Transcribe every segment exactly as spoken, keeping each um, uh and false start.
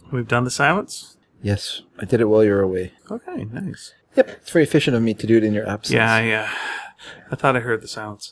We've done the silence? Yes, I did it while you were away. Okay, nice. Yep, it's very efficient of me to do it in your absence. Yeah, yeah. I thought I heard the silence.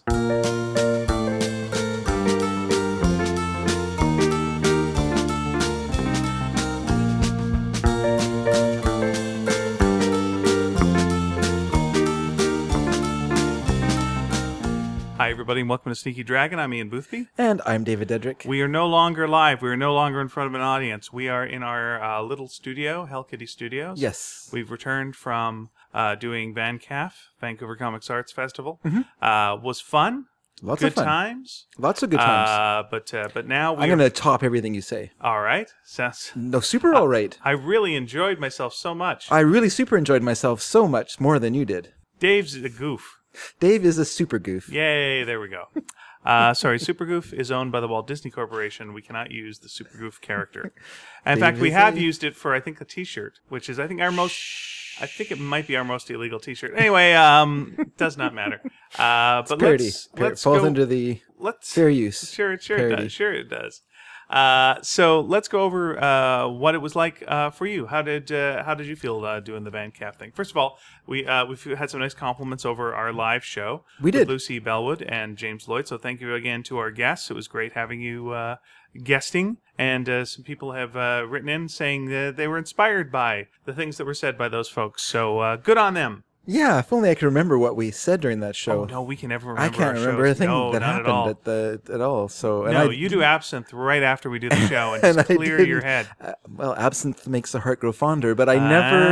Hi, everybody, and welcome to Sneaky Dragon. I'm Ian Boothby. And I'm David Dedrick. We are no longer live. We are no longer in front of an audience. We are in our uh, little studio, Hell Kitty Studios. Yes. We've returned from uh, doing VanCaf, Vancouver Comics Arts Festival. Mm-hmm. Uh, was fun. Lots good of fun. times. Lots of good times. Uh, but uh, but now we're... I'm going to top everything you say. All right. Sounds... No, super all right. I really enjoyed myself so much. I really super enjoyed myself so much, more than you did. Dave's a goof. Dave is a super goof. Yay, there we go. Uh, sorry, Super Goof is owned by the Walt Disney Corporation. We cannot use the Super Goof character. And in fact, we have a... used it for, I think, a T-shirt, which is, I think, our most... I think it might be our most illegal T-shirt. Anyway, um, does not matter. Uh, but parody. let's, Par- let's falls go, under the let's, fair use. Sure, sure parody. it does. Sure it does. Uh, so let's go over uh, what it was like uh, for you. How did uh, how did you feel uh, doing the VanCaf thing? First of all, we uh, we've had some nice compliments over our live show. We did. With Lucy Bellwood and James Lloyd. So thank you again to our guests. It was great having you uh, guesting. And uh, some people have uh, written in saying that they were inspired by the things that were said by those folks. So uh, good on them. Yeah, if only I could remember what we said during that show. Oh, no, we can never remember I can't our remember shows. anything no, that not happened at all. at the at all. So and no, I, you do absinthe right after we do the show and, and just I clear didn't- your head. Uh, well, absinthe makes the heart grow fonder, but I Ah,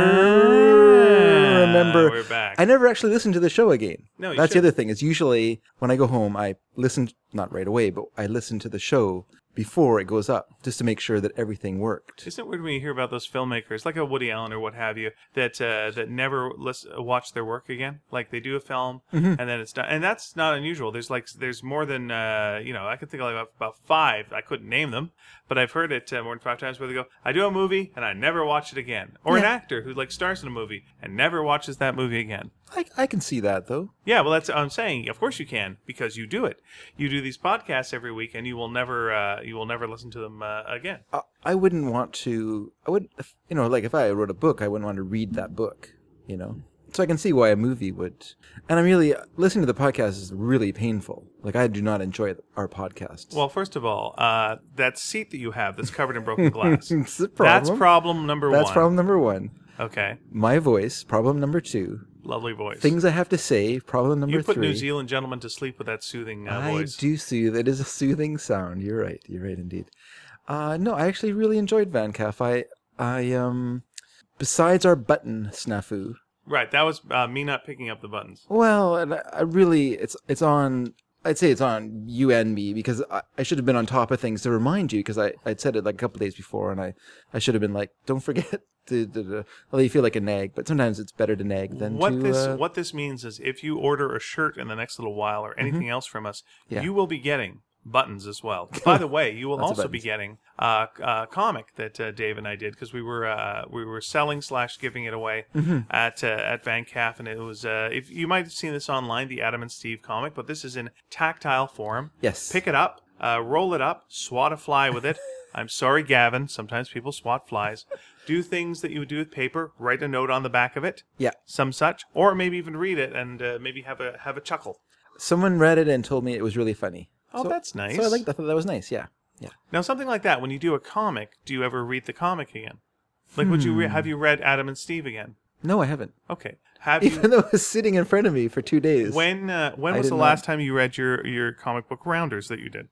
never remember. We're back. I never actually listened to the show again. No, you That's should. the other thing. Is usually when I go home, I listen, not right away, but I listen to the show before it goes up, just to make sure that everything worked. Isn't it weird when you hear about those filmmakers, like a Woody Allen or what have you, that uh, that never lis- watch their work again? Like they do a film Mm-hmm. and then it's done, and that's not unusual. There's like there's more than uh, you know. I could think of like about five. I couldn't name them, but I've heard it uh, more than five times where they go, "I do a movie and I never watch it again," or an Yeah. actor who like stars in a movie and never watches that movie again. I, I can see that though. Yeah, well, that's what I'm saying. Of course you can, because you do it. You do these podcasts every week, and you will never, uh, you will never listen to them uh, again. I, I wouldn't want to. I would, if, you know, like if I wrote a book, I wouldn't want to read that book. You know, so I can see why a movie would. And I'm really listening to the podcast is really painful. Like I do not enjoy our podcasts. Well, first of all, uh, that seat that you have that's covered in broken glass. It's a problem. That's problem number That's one. problem number one. Okay, My voice, problem number two. lovely voice. Things I have to say, problem number you put three. New Zealand gentlemen to sleep with that soothing uh, I voice. do soothe. It is a soothing sound. You're right. You're right indeed. Uh, no, I actually really enjoyed VanCaf. I, I, um, besides our button snafu. Right, that was uh, me not picking up the buttons. Well, and I, I really, it's it's on. I'd say it's on you and me because I, I should have been on top of things to remind you because I I'd said it like a couple days before and I, I should have been like, don't forget. To, to, to, well, you feel like a nag, but sometimes it's better to nag than What to. this uh, what this means is, if you order a shirt in the next little while or anything else from us, Yeah. you will be getting buttons as well. By the way, you will Lots of also be buttons. getting uh, a comic that uh, Dave and I did because we were uh, we were selling slash giving it away Mm-hmm. at uh, at VanCaf, and it was uh, if you might have seen this online, the Adam and Steve comic, but this is in tactile form. Yes. Pick it up, uh, roll it up, swat a fly with it. I'm sorry, Gavin. Sometimes people swat flies. Do things that you would do with paper. Write a note on the back of it. Yeah. Some such, or maybe even read it and uh, maybe have a have a chuckle. Someone read it and told me it was really funny. Oh, So- that's nice. So I liked that. That was nice. Yeah. Yeah. Now, something like that. When you do a comic, do you ever read the comic again? Like, would you re- have you read Adam and Steve again? No, I haven't. Okay. Have you? Even though it was sitting in front of me for two days. When uh, when I was did the not. last time you read your your comic book Rounders that you did?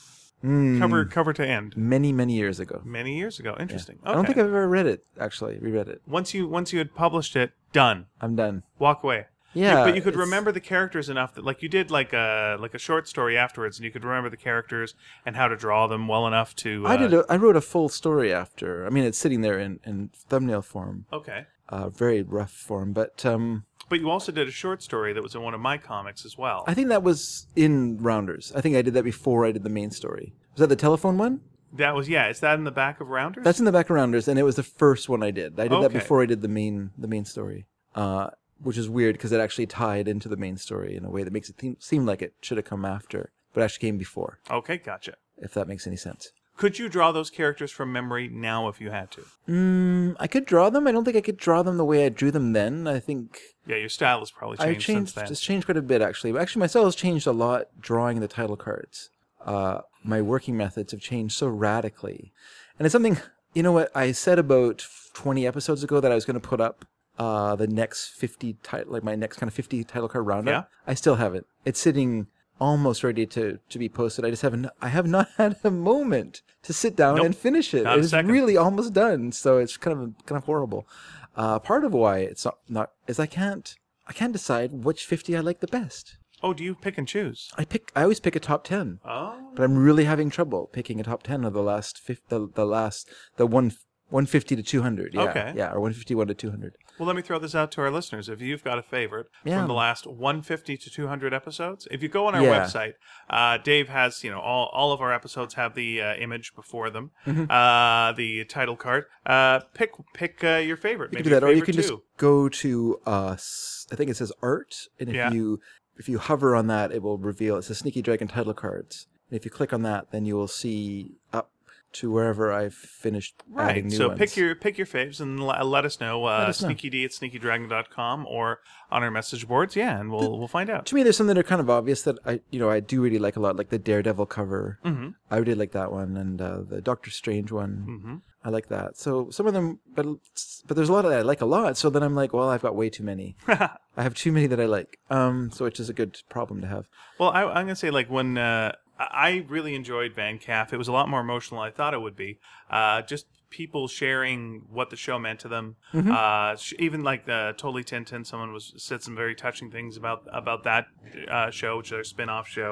Mm, Cover cover to end. many, many years ago. Many years ago. Interesting. Okay. I don't think I've ever read it, actually. Reread it. once you once you had published it, done. I'm done. Walk away. Yeah. You- but you could it's- remember the characters enough that, like, you did like a like a short story afterwards, and you could remember the characters and how to draw them well enough to. Uh, I did. A, I wrote a full story after. I mean, it's sitting there in, in thumbnail form, Okay. uh, very rough form. But um, But you also did a short story that was in one of my comics as well. I think that was in Rounders. I think I did that before I did the main story. Was that the telephone one? That was yeah. Is that in the back of Rounders? That's in the back of Rounders, and it was the first one I did. I did that Okay. before I did the main the main story, uh, which is weird because it actually tied into the main story in a way that makes it th- seem like it should have come after, but actually came before. Okay, gotcha. If that makes any sense. Could you draw those characters from memory now if you had to? Mm, I could draw them. I don't think I could draw them the way I drew them then. I think Yeah, your style has probably changed, I've changed. since then. It's changed quite a bit actually. Actually, my style has changed a lot drawing the title cards. Uh, my working methods have changed so radically, and it's something. You know what I said about twenty episodes ago that I was going to put up uh, the next fifty title, like my next kind of fifty title card roundup. Yeah. I still haven't. It's sitting almost ready to, to be posted. I just haven't. I have not had a moment to sit down Nope. and finish it. Not a It's second. really almost done. So it's kind of kind of horrible. Uh, part of why it's not, not is I can't I can't decide which fifty I like the best. Oh, do you pick and choose? I pick. I always pick a top ten. Oh. But I'm really having trouble picking a top ten of the last fif- the, the last the one one fifty to two hundred. Yeah, Okay. yeah, or one fifty-one to two hundred. Well, let me throw this out to our listeners. If you've got a favorite Yeah. from the last one fifty to two hundred episodes, if you go on our Yeah. website, uh, Dave has, you know, all, all of our episodes have the uh, image before them, Mm-hmm. uh, the title card. Uh, pick pick uh, your favorite. You Maybe can do that, your or you favorite can just two. go to uh, s- I think it says art, and if Yeah. you if you hover on that, it will reveal it's a Sneaky Dragon title cards. And if you click on that, then you will see up to wherever I've finished adding Right. new So ones. pick your pick your faves and l- let us know. Uh, us know. sneakyd at sneaky dragon dot com or on our message boards. Yeah, and we'll we'll find out. To me, there's some that are kind of obvious that I, you know, I do really like a lot, like the Daredevil cover. Mm-hmm. I really like that one, and uh, the Doctor Strange one. Mm-hmm. I like that. So some of them, but but there's a lot that I like a lot. So then I'm like, well, I've got way too many. I have too many that I like. Um, so which is a good problem to have. Well, I, I'm gonna say like when uh, I really enjoyed Van Calf. It was a lot more emotional than I thought it would be. Uh, just people sharing what the show meant to them. Mm-hmm. Uh, sh- even like the Totally Tintin, someone was said some very touching things about about that uh, show, which is their spin-off show.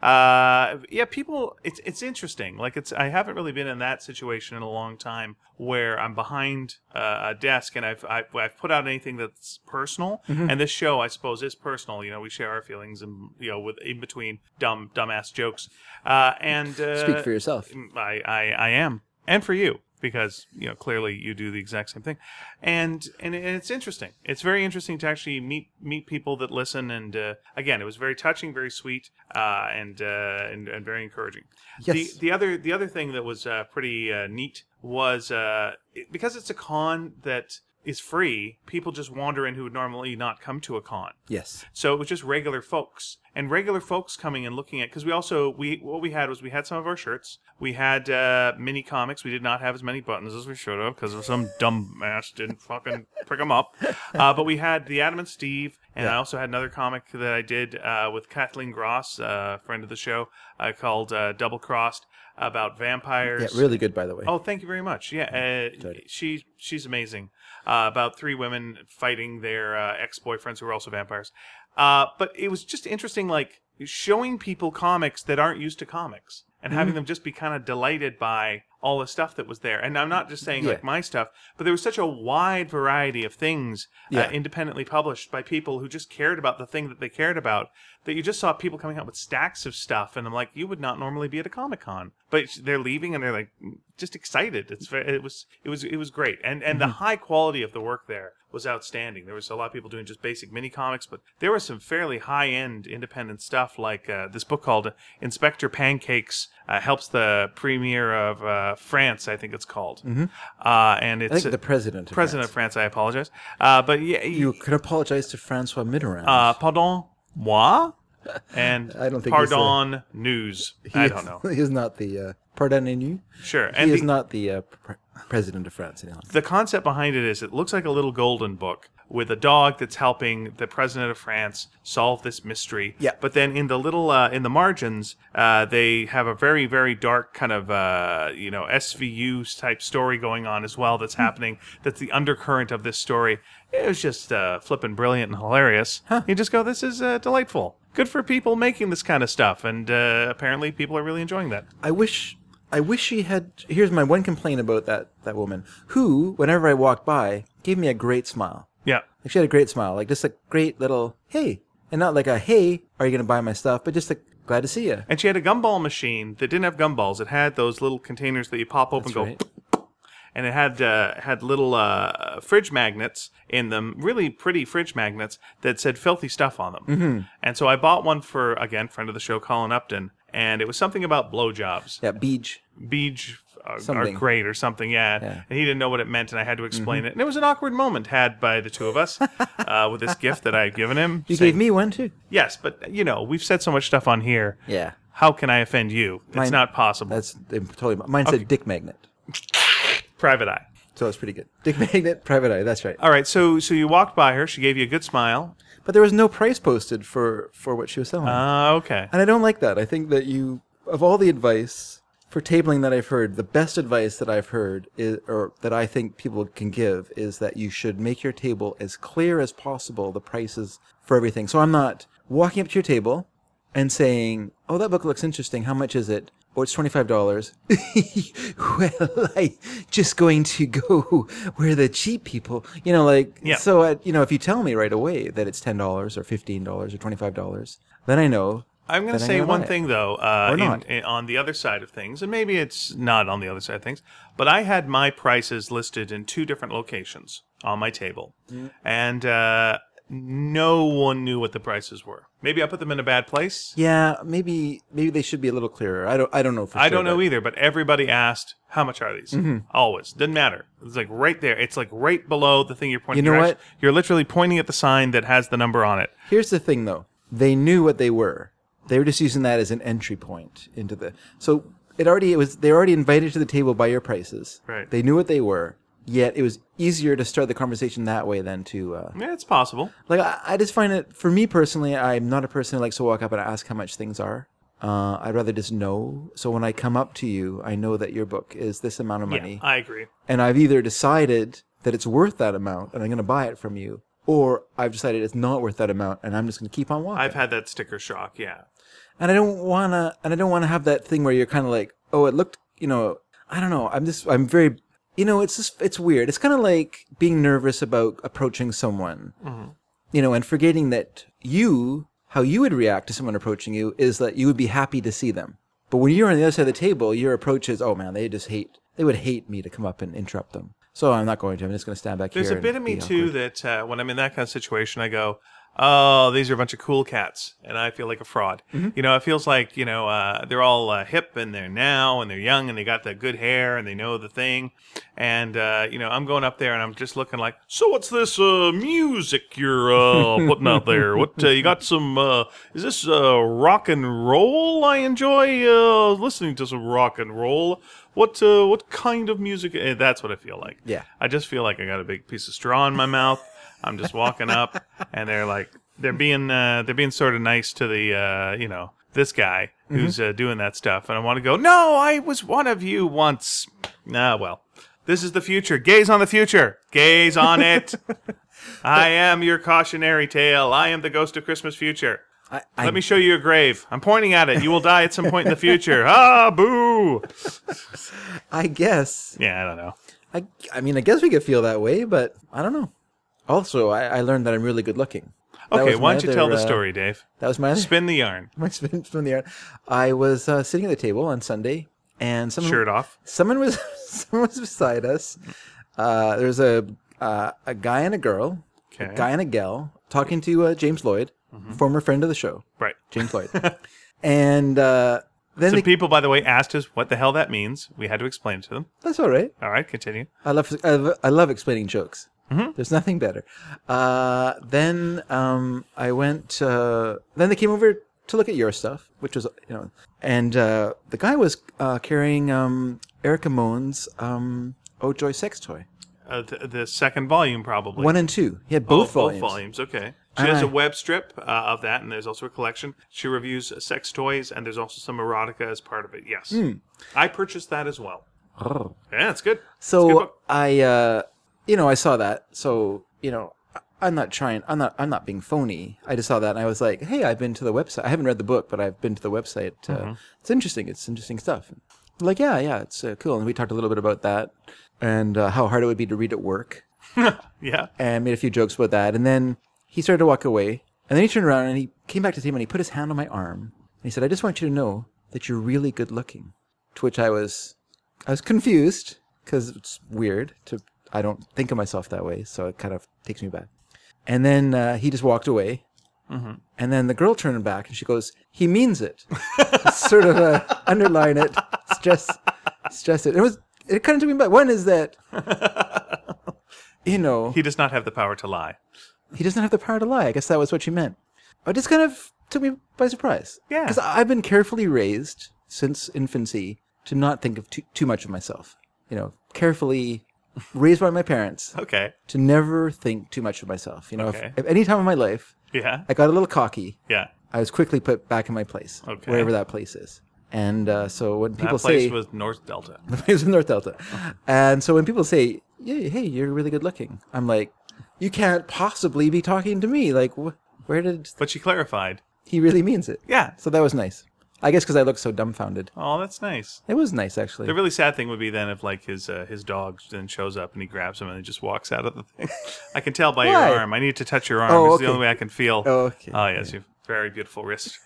Uh, yeah, people. It's it's interesting. Like it's I haven't really been in that situation in a long time where I'm behind uh, a desk and I've, I've I've put out anything that's personal. Mm-hmm. And this show, I suppose, is personal. You know, we share our feelings and you know with in between dumb dumbass jokes. Uh, and uh, Speak for yourself. I, I, I am, and for you, because you know clearly you do the exact same thing, and and it's interesting. It's very interesting to actually meet meet people that listen, and uh, again, it was very touching, very sweet, uh, and, uh, and and very encouraging. Yes. The the other the other thing that was uh, pretty uh, neat was uh, it, because it's a con that is free. People just wander in who would normally not come to a con. Yes. So it was just regular folks and regular folks coming and looking at, because we also, we what we had was we had some of our shirts. We had uh, mini comics. We did not have as many buttons as we should have because some dumb ass didn't fucking pick them up. Uh, but we had the Adam and Steve, and Yeah. I also had another comic that I did uh, with Kathleen Gross, uh, friend of the show, uh, called uh, Double Crossed, about vampires. Yeah, really good, by the way. Oh, thank you very much. Yeah, uh, Sorry. she she's amazing. Uh, about three women fighting their uh, ex-boyfriends who are also vampires. Uh, but it was just interesting, like showing people comics that aren't used to comics and having them just be kind of delighted by all the stuff that was there. And I'm not just saying Yeah. like my stuff, but there was such a wide variety of things uh, Yeah. independently published by people who just cared about the thing that they cared about, that you just saw people coming out with stacks of stuff. And I'm like, you would not normally be at a Comic-Con, but they're leaving and they're like just excited. It's very, it was, it was, it was great. And, and the high quality of the work there was outstanding. There was a lot of people doing just basic mini comics, but there was some fairly high end independent stuff, like uh, this book called Inspector Pancakes uh, helps the premier of uh, France, I think it's called. Mm-hmm. Uh, and it's I think the president. Of president France. of France. I apologize, uh, but yeah, You can apologize to Francois Mitterrand. uh, pardon moi, and I don't think he's pardon news. He I is- don't know. He is not the uh, pardonnez-nous. Sure, He and is the, not the uh, pre- president of France any longer. the concept behind it is it looks like a little golden book with a dog that's helping the president of France solve this mystery. Yeah. But then in the little uh, in the margins, uh, they have a very very dark kind of uh, you know S V U type story going on as well. That's happening. That's the undercurrent of this story. It was just uh, flippin' brilliant and hilarious. You just go, this is uh, delightful. Good for people making this kind of stuff, and uh, apparently people are really enjoying that. I wish I wish she had. Here's my one complaint about that that woman, who, whenever I walked by, gave me a great smile. Yeah. Like she had a great smile, like just a great little hey, and not like a hey, are you gonna buy my stuff, but just like glad to see you. And she had a gumball machine that didn't have gumballs. It had those little containers that you pop open That's and go, right. and it had uh, had little uh, fridge magnets in them, really pretty fridge magnets that said filthy stuff on them. Mm-hmm. And so I bought one for, again, friend of the show, Colin Upton. and it was something about blowjobs. Yeah, beach. Beej uh, are Something. great or something, yeah. Yeah. And he didn't know what it meant, and I had to explain it. And it was an awkward moment had by the two of us uh, with this gift that I had given him. You saying- gave me one too. Yes, but, you know, we've said so much stuff on here. Yeah. How can I offend you? It's Mine- not possible. That's totally. Mine said dick magnet, Private eye. so it's pretty good. Dick magnet, private eye. That's right. All right, so so you walked by her. She gave you a good smile. But there was no price posted for for what she was selling, Uh, okay. and I don't like that. I think that you, of all the advice for tabling that I've heard, the best advice that I've heard is, or that I think people can give, is that you should make your table as clear as possible, the prices for everything. So I'm not walking up to your table and saying, "Oh, that book looks interesting. How much is it?" Oh, it's twenty-five dollars. Well, I just going to go where the cheap people, you know, like, Yeah. so, uh, you know, if you tell me right away that it's ten dollars or fifteen dollars or twenty-five dollars, then I know. I'm going to then I'm say gonna one buy it. thing, though, uh, Or in- not. in- on the other side of things, and maybe it's not on the other side of things, but I had my prices listed in two different locations on my table. Mm. And uh, no one knew what the prices were. Maybe I put them in a bad place. Yeah, maybe maybe they should be a little clearer. I don't I don't know for I sure. don't know but- either, but everybody asked, how much are these? Mm-hmm. Always. Doesn't matter. It's like right there. It's like right below the thing you're pointing You know you're what? act- You're literally pointing at the sign that has the number on it. Here's the thing, though. They knew what they were. They were just using that as an entry point into the. So it already it was. They were already invited to the table by your prices. Right. They knew what they were. Yet it was easier to start the conversation that way than to. Uh, Yeah, it's possible. like I, I just find it. For me personally, I'm not a person who likes to walk up and ask how much things are. Uh, I'd rather just know. So when I come up to you, I know that your book is this amount of money. Yeah, I agree. And I've either decided that it's worth that amount and I'm going to buy it from you, or I've decided it's not worth that amount and I'm just going to keep on walking. I've had that sticker shock, yeah. and I don't want to, and I don't want to have that thing where you're kind of like, oh, it looked, you know, I don't know. I'm just, I'm very, you know, it's just, it's weird. It's kind of like being nervous about approaching someone, Mm-hmm. you know, and forgetting that you, how you would react to someone approaching you is that you would be happy to see them. But when you're on the other side of the table, your approach is, oh man, they just hate, they would hate me to come up and interrupt them. So I'm not going to. I'm just going to stand back There's here. a bit of and me be too awkward. that uh, when I'm in that kind of situation, I go, "Oh, these are a bunch of cool cats," and I feel like a fraud. Mm-hmm. You know, it feels like you know uh, they're all uh, hip and they're now and they're young and they got the good hair and they know the thing, and uh, you know I'm going up there and I'm just looking like, "So what's this uh, music you're uh, putting out there? What uh, you got some? Uh, is this uh, rock and roll? I enjoy uh, listening to some rock and roll." What uh, what kind of music? Eh, That's what I feel like. Yeah. I just feel like I got a big piece of straw in my mouth. I'm just walking up, and they're like, they're being uh, they're being sort of nice to the uh, you know this guy who's uh, doing that stuff, and I want to go. No, I was one of you once. Nah, well, this is the future. Gaze on the future. Gaze on it. I am your cautionary tale. I am the ghost of Christmas future. I, I, Let me show you your grave. I'm pointing at it. You will die at some point in the future. Ah, boo. I guess. Yeah, I don't know. I, I mean, I guess we could feel that way, but I don't know. Also, I, I learned that I'm really good looking. That Okay, was why my don't you other, tell the uh, story, Dave? That was my other, Spin the yarn. my spin from the art. I was uh, sitting at the table on Sunday, and someone Shirt off. someone was someone was beside us. Uh, there was a uh, a guy and a girl, Okay. a guy and a gal, talking to uh, James Lloyd, former friend of the show, Right. James Lloyd, and uh, then Some they, people, by the way, asked us what the hell that means. We had to explain it to them. that's all right. All right, continue. I love I love, I love explaining jokes. There's nothing better. Uh, then um, I went. Uh, then they came over to look at your stuff, which was you know, and uh, the guy was uh, carrying um, Erica Moen's um, Oh Joy sex toy, Uh, th- the second volume, probably. one and two. He had Oh, both volumes. Both volumes, okay. She And has a I- web strip uh, of that, and there's also a collection. She reviews uh, sex toys, and there's also some erotica as part of it, yes. Hmm. I purchased that as well. Oh. Yeah, it's good. It's a good So book. I, uh, you know, I saw that. So you know, I- I'm not trying. I'm not. I'm not being phony. I just saw that, and I was like, "Hey, I've been to the website. I haven't read the book, but I've been to the website. Uh, Mm-hmm. It's interesting. It's interesting stuff." Like, yeah, yeah, it's uh, cool. And we talked a little bit about that and uh, how hard it would be to read at work, Yeah. and made a few jokes about that. And then he started to walk away, and then he turned around and he came back to the table and he put his hand on my arm and he said, "I just want you to know that you're really good looking." To which I was, I was confused because it's weird to. I don't think of myself that way, so it kind of takes me back. And then uh, he just walked away, Mm-hmm. And then the girl turned back and she goes, he means it. Sort of uh, underline it, stress, stress it. It was, it kind of took me back. One is that, you know. He does not have the power to lie. He doesn't have the power to lie. I guess that was what she meant. It just kind of took me by surprise. Yeah. Because I've been carefully raised since infancy to not think of too, too much of myself. You know, carefully raised by my parents. Okay. To never think too much of myself. You know, Okay. if, if any time in my life Yeah. I got a little cocky, Yeah. I was quickly put back in my place, Okay. wherever that place is. And uh, so when people That place say... was North Delta. The place was in North Delta. And so when people say, yeah, hey, you're really good looking, I'm like, you can't possibly be talking to me. Like, wh- where did... But she clarified. He really means it. Yeah. So that was nice. I guess because I looked so dumbfounded. Oh, that's nice. It was nice, actually. The really sad thing would be then if, like, his uh, his dog then shows up and he grabs him and he just walks out of the thing. I can tell by Why? your arm. I need to touch your arm. Oh, It's okay. the only way I can feel. Oh, okay. Oh, yes. You have very beautiful wrist.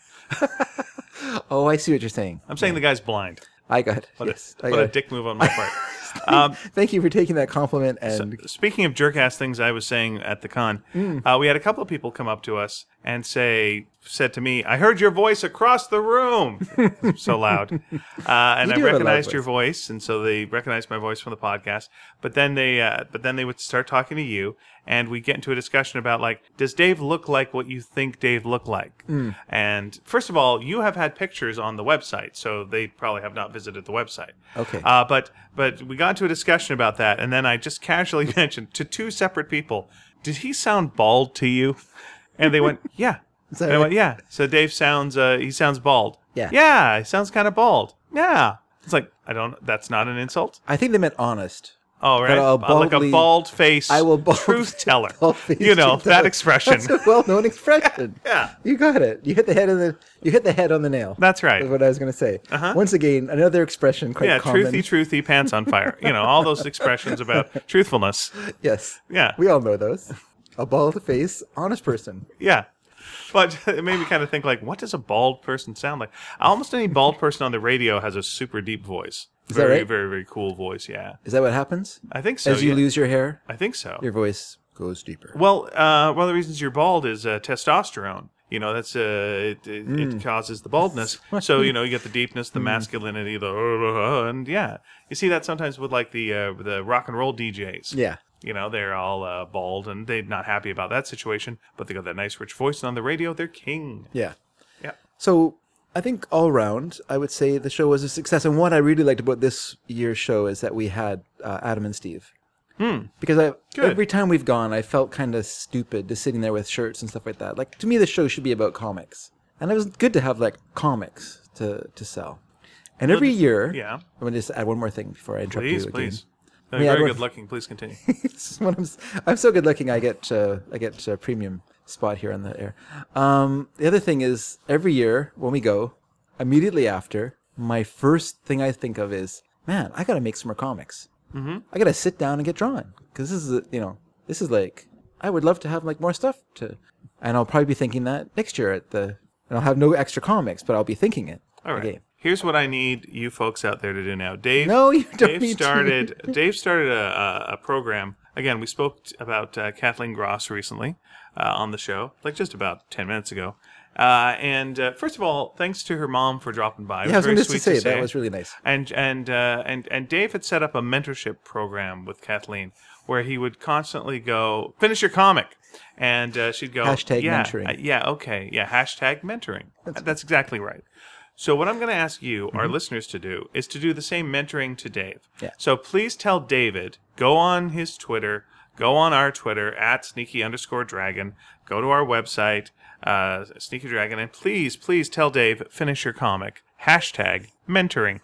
Oh, I see what you're saying. I'm saying the guy's blind. I got it. What, yes, a, I what got a it. dick move on my part. Um, Thank you for taking that compliment. And Speaking of jerk-ass things I was saying at the con, Mm. uh, we had a couple of people come up to us and say, said to me, I heard your voice across the room. So loud. Uh, and You I do have a loud recognized your voice. voice, and so they recognized my voice from the podcast. But then they uh, but then they would start talking to you, and we get into a discussion about, like, does Dave look like what you think Dave looked like? Mm. And first of all, you have had pictures on the website, so they probably have not visited the website. Okay. Uh, but but we got into a discussion about that, and then I just casually mentioned to two separate people, did he sound bald to you? And they went, yeah. Is that And I right? went, yeah. So Dave sounds, uh, he sounds bald. Yeah. Yeah, he sounds kind of bald. Yeah. It's like, I don't, that's not an insult. I think they meant honest. Oh, right. I'll Uh, like a baldly- bald face I will bald- truth teller. bald-faced You know, truth that teller. expression. That's a well-known expression. Yeah. You got it. You hit the head on the you hit the head on the nail. That's right. That's what I was going to say. Uh-huh. Once again, another expression quite Yeah, common. truthy, truthy, pants on fire. You know, all those expressions about truthfulness. Yes. Yeah. We all know those. A bald face, honest person. Yeah. But it made me kind of think, like, what does a bald person sound like? Almost any bald person on the radio has a super deep voice. Is that very, right? very, very cool voice, yeah. Is that what happens? I think so. As you yeah. lose your hair, I think so. your voice goes deeper. Well, uh, one of the reasons you're bald is uh, testosterone. You know, that's uh, it, it, Mm. it causes the baldness. So, you know, you get the deepness, the masculinity, the uh, and yeah. You see that sometimes with, like, the uh, the rock and roll D Js. Yeah. You know, they're all uh, bald and they're not happy about that situation, but they got that nice rich voice, and on the radio, they're king. Yeah. Yeah. So I think all around, I would say the show was a success. And what I really liked about this year's show is that we had uh, Adam and Steve. Hmm. Because I, Good. every time we've gone, I felt kind of stupid just sitting there with shirts and stuff like that. Like, to me, the show should be about comics. And it was good to have, like, comics to, to sell. And every year... Yeah. I'm going to just add one more thing before I interrupt Please, you again. please. No, Yeah, you're very I don't- good looking. Please continue. It's when I'm, s- I'm so good looking, I get uh, I get a premium spot here on the air. Um, the other thing is, every year when we go, immediately after, my first thing I think of is, man, I got to make some more comics. Mm-hmm. I got to sit down and get drawing because this is a- you know this is like I would love to have like more stuff to, and I'll probably be thinking that next year at the, and I'll have no extra comics, but I'll be thinking it. All right. again. Here's what I need you folks out there to do now. Dave. No, you don't Dave need to. started. Dave started a, a, a program. Again, we spoke t- about uh, Kathleen Gross recently uh, on the show, like just about ten minutes ago. Uh, and uh, first of all, thanks to her mom for dropping by. It Yeah, I was very going to sweet say to that was really nice. And and uh, and and Dave had set up a mentorship program with Kathleen where he would constantly go, finish your comic, and uh, she'd go, Hashtag yeah, mentoring. uh, yeah, okay, yeah, hashtag mentoring. That's, That's exactly right. So what I'm going to ask you, our listeners, to do is to do the same mentoring to Dave. Yeah. So please tell David, go on his Twitter, go on our Twitter, at sneaky underscore dragon, go to our website, uh, Sneaky Dragon, and please, please tell Dave, finish your comic. Hashtag mentoring.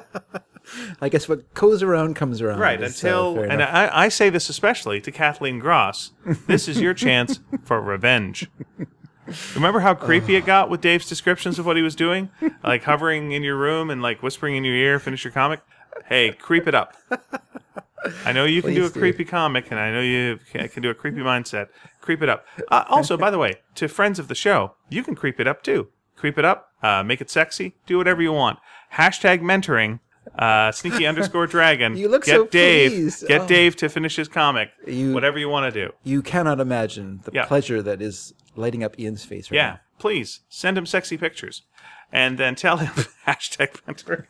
I guess what goes around comes around. Right, is, uh, until, fair and enough. I, I say this especially to Kathleen Gross, this is your chance for revenge. Remember how creepy it got with Dave's descriptions of what he was doing? Like hovering in your room and like whispering in your ear, finish your comic? Hey, creep it up. I know you can do a Please do. creepy comic, and I know you can can do a creepy mindset. Creep it up. Uh, also, by the way, to friends of the show, you can creep it up too. Creep it up, uh, make it sexy, do whatever you want. Hashtag mentoring, uh, sneaky underscore dragon. You look get so Dave, pleased. Get Oh. Dave to finish his comic. You- whatever you want to do. You cannot imagine the Yeah. pleasure that is lighting up Ian's face right Yeah, please send him sexy pictures, and then tell him hashtag mentor.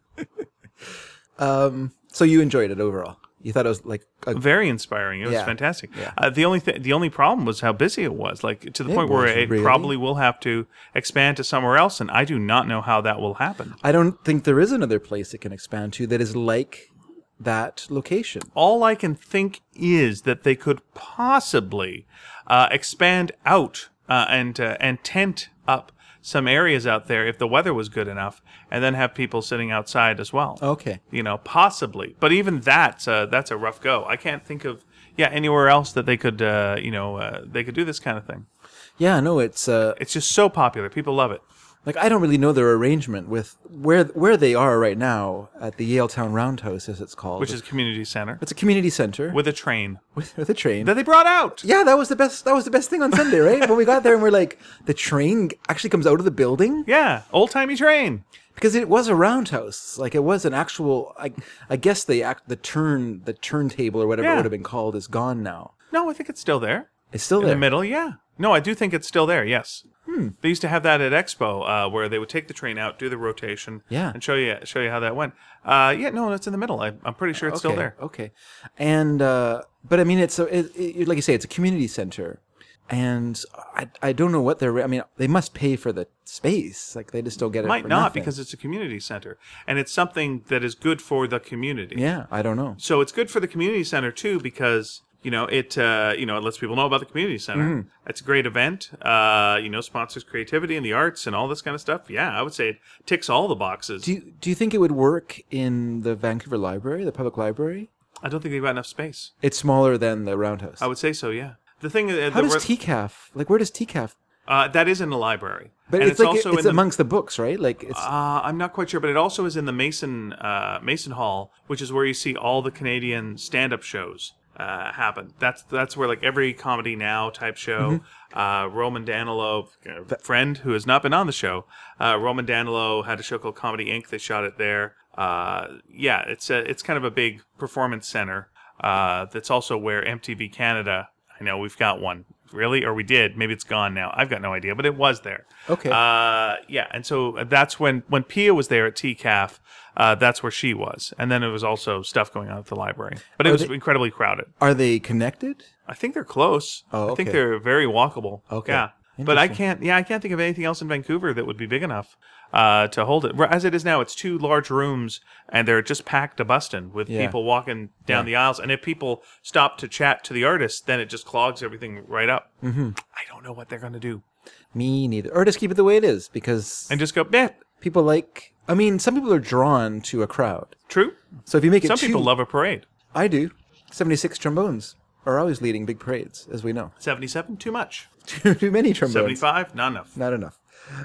now. Um, so you enjoyed it overall. You thought it was like a, Very inspiring. It was Yeah. fantastic. Yeah. Uh, the only th- the only problem was how busy it was. Like to the It point where was, it really? probably will have to expand to somewhere else, and I do not know how that will happen. I don't think there is another place it can expand to that is like that location. All I can think is that they could possibly uh, expand out uh, and uh, and tent up some areas out there if the weather was good enough, and then have people sitting outside as well. Okay. You know, possibly, but even that's uh, that's a rough go. I can't think of yeah anywhere else that they could uh, you know uh, they could do this kind of thing. Yeah, no, it's uh, It's just so popular. People love it. like I don't really know their arrangement with where where they are right now at the Yaletown Roundhouse, as it's called. Which is a community center it's a community center with a train with, with a train. that they brought out. Yeah, that was the best. That was the best thing on Sunday, right? When we got there and we're like, the train actually comes out of the building Yeah, old timey train. because it was a roundhouse. Like it was an actual. I, I guess the act the turn the turntable or whatever Yeah. it would have been called is gone now. No, I think it's still there. It's still In there. the middle, yeah. No, I do think it's still there, yes. Hmm. They used to have that at Expo, uh, where they would take the train out, do the rotation, Yeah. and show you show you how that went. Uh, yeah, no, it's in the middle. I, I'm pretty sure it's still Okay, there. Okay, and uh, but I mean, it's a, it, it, like you say, it's a community center, and I I don't know what they're. I mean, they must pay for the space. Like they just don't get it. Might for not, nothing. because it's a community center, and it's something that is good for the community. Yeah, I don't know. So it's good for the community center too, because you know it uh, you know it lets people know about the community center. Mm-hmm. It's a great event. Uh, you know, sponsors creativity and the arts and all this kind of stuff. Yeah, I would say it ticks all the boxes. Do you, do you think it would work in the Vancouver Library, the public library? I don't think they've got enough space. It's smaller than the Roundhouse. I would say so. Yeah. The thing uh, How the, does T C A F? Like, where does T C A F? uh, that is in the library, But and it's, like also it's in the, amongst the books, right? Like it's Uh, I'm not quite sure, but it also is in the Mason uh, Mason Hall, which is where you see all the Canadian stand-up shows uh, happen. That's that's where like every Comedy Now type show. Uh, Roman Danilo, a friend who has not been on the show, uh, Roman Danilo had a show called Comedy Incorporated. They shot it there. Uh, yeah, it's a, it's kind of a big performance center. Uh, that's also where M T V Canada. I know we've got one. Really? Or we did. Maybe it's gone now. I've got no idea, but it was there. Okay. Uh, yeah, and so that's when, when Pia was there at T C A F, uh, that's where she was. And then there was also stuff going on at the library. But it Are was they- incredibly crowded. Are they connected? I think they're close. Oh, I think okay. they're very walkable. Okay. Yeah. But I Interesting. can't, yeah, I can't think of anything else in Vancouver that would be big enough uh, to hold it. As it is now, it's two large rooms, and they're just packed to busting with Yeah. people walking down the aisles. And if people stop to chat to the artists, then it just clogs everything right up. Mm-hmm. I don't know what they're going to do. Me neither. Or just keep it the way it is because And just go, meh, people like. I mean, some people are drawn to a crowd. true. So if you make it Some too, people love a parade. I do. seventy-six trombones are always leading big parades, as we know. seventy-seven, too much. Too many trombones. seventy-five, not enough. Not enough.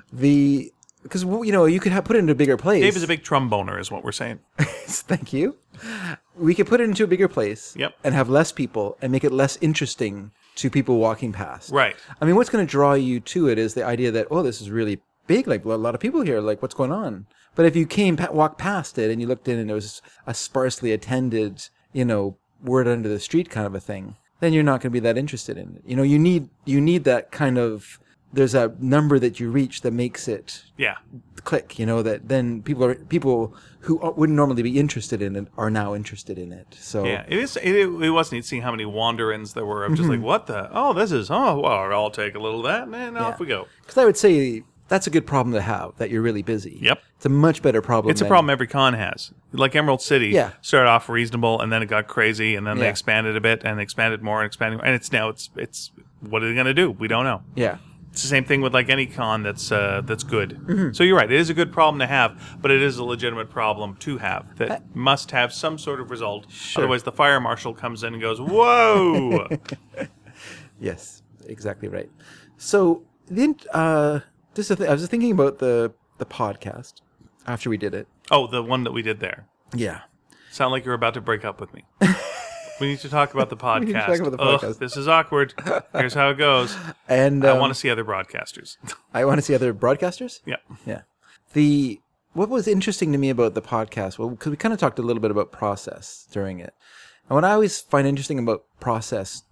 The because you know you could have put it into a bigger place. Dave is a big tromboner, is what we're saying. Thank you. We could put it into a bigger place. Yep. And have less people and make it less interesting to people walking past. Right. I mean, what's going to draw you to it is the idea that oh, this is really big. Like a lot of people here. Like what's going on? But if you came pa- walked past it and you looked in and it was a sparsely attended, you know, word under the street kind of a thing, then you're not going to be that interested in it. You know, you need you need that kind of. There's a number that you reach that makes it Yeah. click. You know that then people are people who wouldn't normally be interested in it are now interested in it. So Yeah, it is. It, it was neat seeing how many wander-ins there were of just Mm-hmm. like, what the? Oh, this is. Oh, well, I'll take a little of that, and then off Yeah. we go. because I would say that's a good problem to have that you're really busy. Yep. It's a much better problem. It's a than- problem every con has. Like Emerald City Yeah. started off reasonable, and then it got crazy, and then they Yeah. expanded a bit, and they expanded more, and expanded, and it's now it's it's what are they going to do? We don't know. Yeah. It's the same thing with like any con that's uh, that's good. Mm-hmm. So you're right. It is a good problem to have, but it is a legitimate problem to have that must have some sort of result. Sure. Otherwise, the fire marshal comes in and goes, "Whoa!" Yes, exactly right. So then, uh, this is the thing. I was thinking about the the podcast after we did it. Oh, the one that we did there. Yeah. Sound like you're about to break up with me. We need to talk about the podcast. need to talk about the Ugh, podcast. this is awkward. Here's how it goes. And I um, want to see other broadcasters. I want to see other broadcasters. Yeah. Yeah. The what was interesting to me about the podcast, well, because we kind of talked a little bit about process during it, and what I always find interesting about process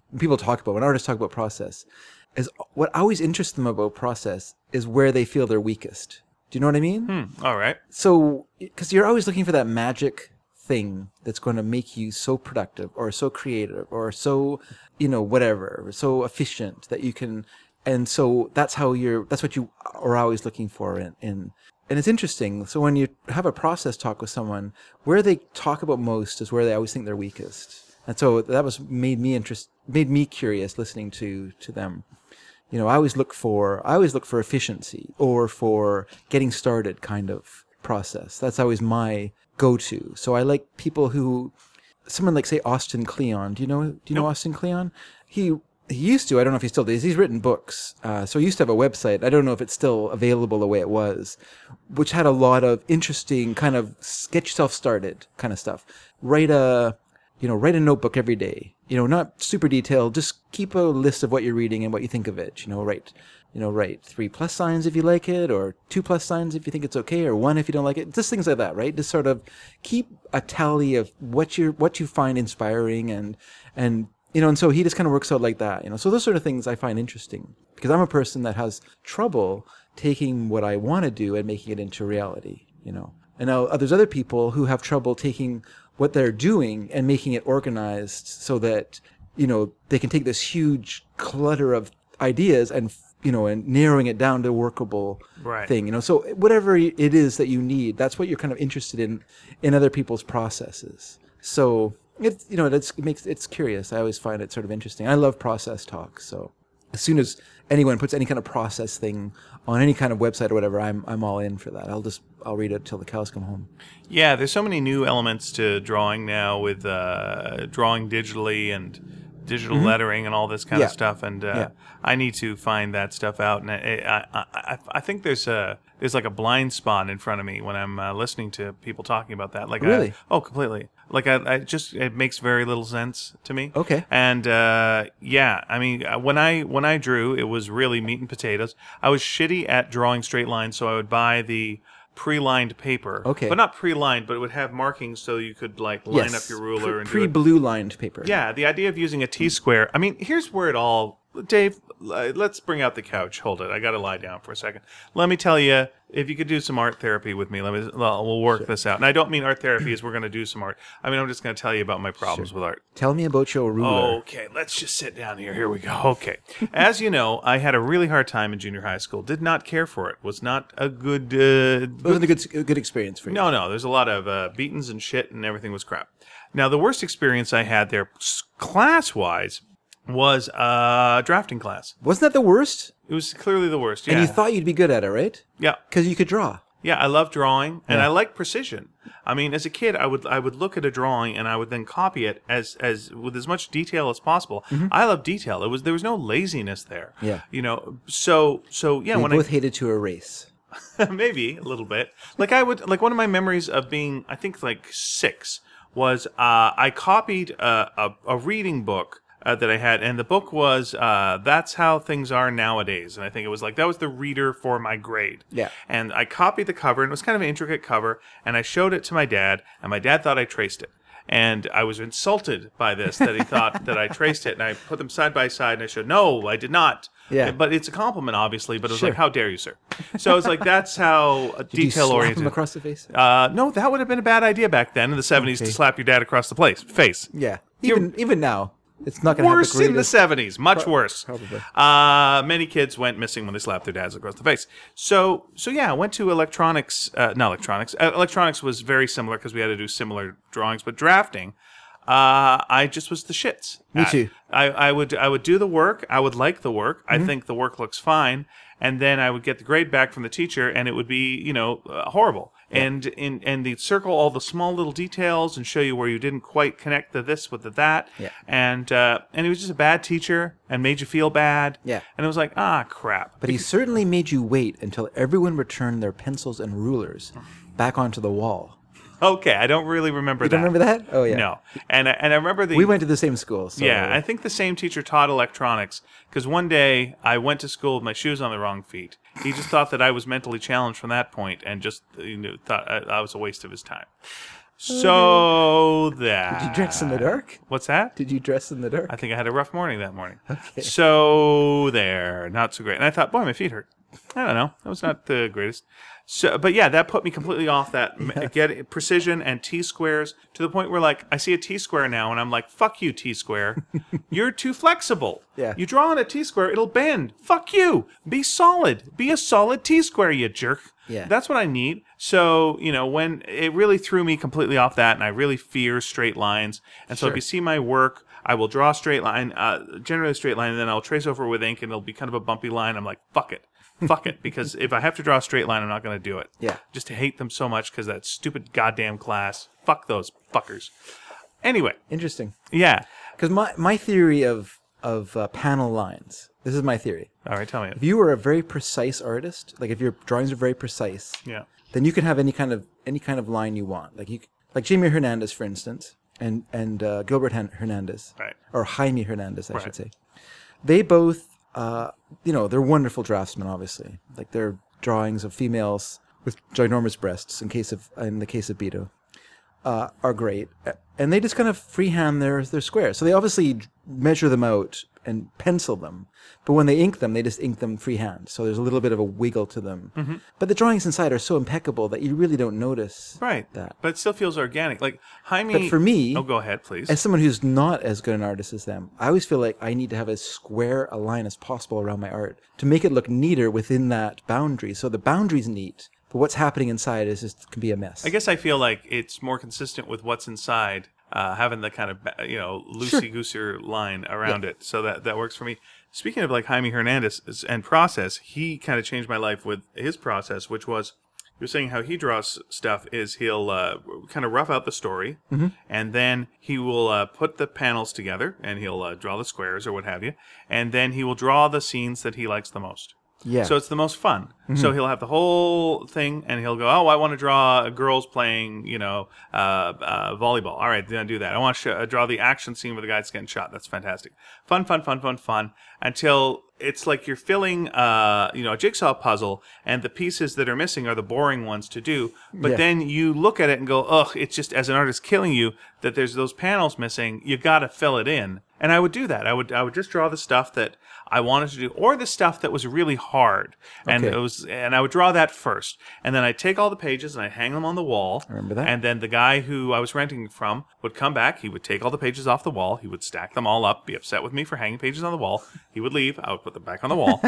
when people talk about, when artists talk about process, is what always interests them about process is where they feel they're weakest. Do you know what I mean? Hmm. All right. So, because you're always looking for that magic thing that's going to make you so productive or so creative or so, you know, whatever, so efficient that you can, and so that's how you're, that's what you are always looking for in, in and it's interesting. So when you have a process talk with someone, where they talk about most is where they always think they're weakest. And so that was made me interest, made me curious listening to, to them. You know, I always look for, I always look for efficiency or for getting started kind of process. That's always my go-to. So I like people who, someone like say Austin Kleon. Do you know, do you know Nope. Austin Kleon? He, he used to, I don't know if he still does, he's written books. Uh, so he used to have a website. I don't know if it's still available the way it was, which had a lot of interesting kind of get yourself started kind of stuff. Write a, you know, write a notebook every day. You know, not super detailed. Just keep a list of what you're reading and what you think of it. You know, write, you know, write three plus signs if you like it, or two plus signs if you think it's okay, or one if you don't like it. Just things like that, right? Just sort of keep a tally of what you what you find inspiring, and and you know, and so he just kind of works out like that. You know, so those sort of things I find interesting because I'm a person that has trouble taking what I want to do and making it into reality. You know, and now there's other people who have trouble taking what they're doing and making it organized so that, you know, they can take this huge clutter of ideas and, you know, and narrowing it down to a workable Right. thing, you know. So whatever it is that you need, that's what you're kind of interested in, in other people's processes. So it's, you know, it's, it makes, it's curious. I always find it sort of interesting. I love process talk. So as soon as anyone puts any kind of process thing on any kind of website or whatever, I'm I'm all in for that. I'll just I'll read it till the cows come home. Yeah, there's so many new elements to drawing now with uh, drawing digitally and digital mm-hmm. lettering and all this kind yeah. of stuff. And uh, yeah. I need to find that stuff out. And I I, I, I think there's a there's like a blind spot in front of me when I'm uh, listening to people talking about that. Like really? I, oh, completely. Like I, I just it makes very little sense to me. Okay. And uh, yeah, I mean when I when I drew, it was really meat and potatoes. I was shitty at drawing straight lines, so I would buy the pre-lined paper. Okay. But not pre-lined, but it would have markings so you could like line yes. up your ruler Pre- and pre-blue lined paper. Yeah, the idea of using a T-square. I mean, here's where it all. Dave, let's bring out the couch. Hold it. I got to lie down for a second. Let me tell you, if you could do some art therapy with me, let me. Well, we'll work sure. this out. And I don't mean art therapy as we're going to do some art. I mean, I'm just going to tell you about my problems sure. with art. Tell me about your ruler. Okay, let's just sit down here. Here we go. Okay. As you know, I had a really hard time in junior high school. Did not care for it. Was not a good. Uh, it wasn't a good, a good experience for you. No, no. There's a lot of uh, beatings and shit, and everything was crap. Now, the worst experience I had there, class-wise, was uh, drafting class. Wasn't that the worst? It was clearly the worst, yeah. And you thought you'd be good at it, right? Yeah. Because you could draw. Yeah, I love drawing, and yeah. I like precision. I mean, as a kid, I would I would look at a drawing, and I would then copy it as as with as much detail as possible. Mm-hmm. I love detail. It was There was no laziness there. Yeah. You know, so, so yeah. We when both I, hated to erase. Maybe, a little bit. Like, I would, like, one of my memories of being, I think, like, six was uh, I copied a, a, a reading book Uh, that I had, and the book was uh, That's How Things Are Nowadays, and I think it was like, that was the reader for my grade. Yeah. And I copied the cover, and it was kind of an intricate cover, and I showed it to my dad, and my dad thought I traced it. And I was insulted by this, that he thought that I traced it, and I put them side by side, and I showed, no, I did not. Yeah. But it's a compliment, obviously, but it was sure. like, how dare you, sir? So I was like, that's how did detail you slap oriented. him across the face? Uh, no, that would have been a bad idea back then in the seventies okay. to slap your dad across the place, face. Yeah. Even You're, even now. It's not going to worse in the seventies, much Pro- worse. Probably. Uh, many kids went missing when they slapped their dads across the face. So, so yeah, I went to electronics. Uh, not electronics. Uh, electronics was very similar because we had to do similar drawings. But drafting, uh, I just was the shits. Me too. I, I would I would do the work. I would like the work. Mm-hmm. I think the work looks fine. And then I would get the grade back from the teacher, and it would be, you know, uh, horrible. Yeah. And in and they'd circle all the small little details and show you where you didn't quite connect the this with the that. Yeah. And uh, and he was just a bad teacher and made you feel bad. Yeah. And it was like, ah, crap. But he certainly made you wait until everyone returned their pencils and rulers back onto the wall. Okay, I don't really remember you that. You don't remember that? Oh, yeah. No. And, and I remember the... We went to the same school. So. Yeah, I think the same teacher taught electronics, because one day I went to school with my shoes on the wrong feet. He just thought that I was mentally challenged from that point and just, you know, thought I, I was a waste of his time. So that. Did you dress in the dark? What's that? Did you dress in the dark? I think I had a rough morning that morning. Okay. So there, not so great. And I thought, boy, my feet hurt. I don't know. That was not the greatest. So, but yeah, that put me completely off that yeah. get precision and T squares to the point where, like, I see a T square now and I'm like, fuck you, T square. You're too flexible. Yeah. You draw on a T square, it'll bend. Fuck you. Be solid. Be a solid T square, you jerk. Yeah. That's what I need. So, you know, when it really threw me completely off that, and I really fear straight lines. And so Sure. if you see my work, I will draw a straight line, uh, generally a straight line, and then I'll trace over with ink, and it'll be kind of a bumpy line. I'm like, fuck it. Fuck it. Because if I have to draw a straight line, I'm not going to do it. Yeah. Just hate them so much because that stupid goddamn class. Fuck those fuckers. Anyway. Interesting. Yeah. Because my, my theory of, of uh, panel lines, this is my theory. All right, tell me. If you were a very precise artist, like if your drawings are very precise, Yeah. then you can have any kind of any kind of line you want. Like you, like Jamie Hernandez, for instance, and and uh, Gilbert Hernandez, Right. or Jaime Hernandez, I Right. should say. They both, uh, you know, they're wonderful draftsmen. Obviously, like their drawings of females with ginormous breasts, in case of in the case of Beto, uh, are great, and they just kind of freehand their their squares. So they obviously measure them out and pencil them, but when they ink them, they just ink them freehand. So there's a little bit of a wiggle to them. Mm-hmm. But the drawings inside are so impeccable that you really don't notice Right. that. But it still feels organic. Like, Jaime... But for me... Oh, go ahead, please. As someone who's not as good an artist as them, I always feel like I need to have as square a line as possible around my art to make it look neater within that boundary. So the boundary's neat, but what's happening inside is just can be a mess. I guess I feel like it's more consistent with what's inside, uh, having the kind of, you know, loosey-gooser line around Yeah. it. So that, that works for me. Speaking of, like, Jaime Hernandez and process, he kind of changed my life with his process, which was, he was saying how he draws stuff is he'll uh, kind of rough out the story, Mm-hmm. and then he will uh, put the panels together, and he'll uh, draw the squares or what have you, and then he will draw the scenes that he likes the most. Yeah. So it's the most fun. So he'll have the whole thing, and he'll go, "Oh, I want to draw girls playing, you know, uh, uh, volleyball. All right, then I do that. I want to sh- uh, draw the action scene where the guy's getting shot. That's fantastic. Fun, fun, fun, fun, fun. Until it's like you're filling, uh, you know, a jigsaw puzzle, and the pieces that are missing are the boring ones to do. But Yeah. then you look at it and go, ugh, it's just as an artist killing you that there's those panels missing. You got to fill it in." And I would do that. I would I would just draw the stuff that I wanted to do, or the stuff that was really hard, and Okay. it was, and I would draw that first, and then I'd take all the pages and I'd hang them on the wall. I remember that. And then the guy who I was renting from would come back. He would take all the pages off the wall. He would stack them all up. Be upset with me for hanging pages on the wall. He would leave. I would put them back on the wall.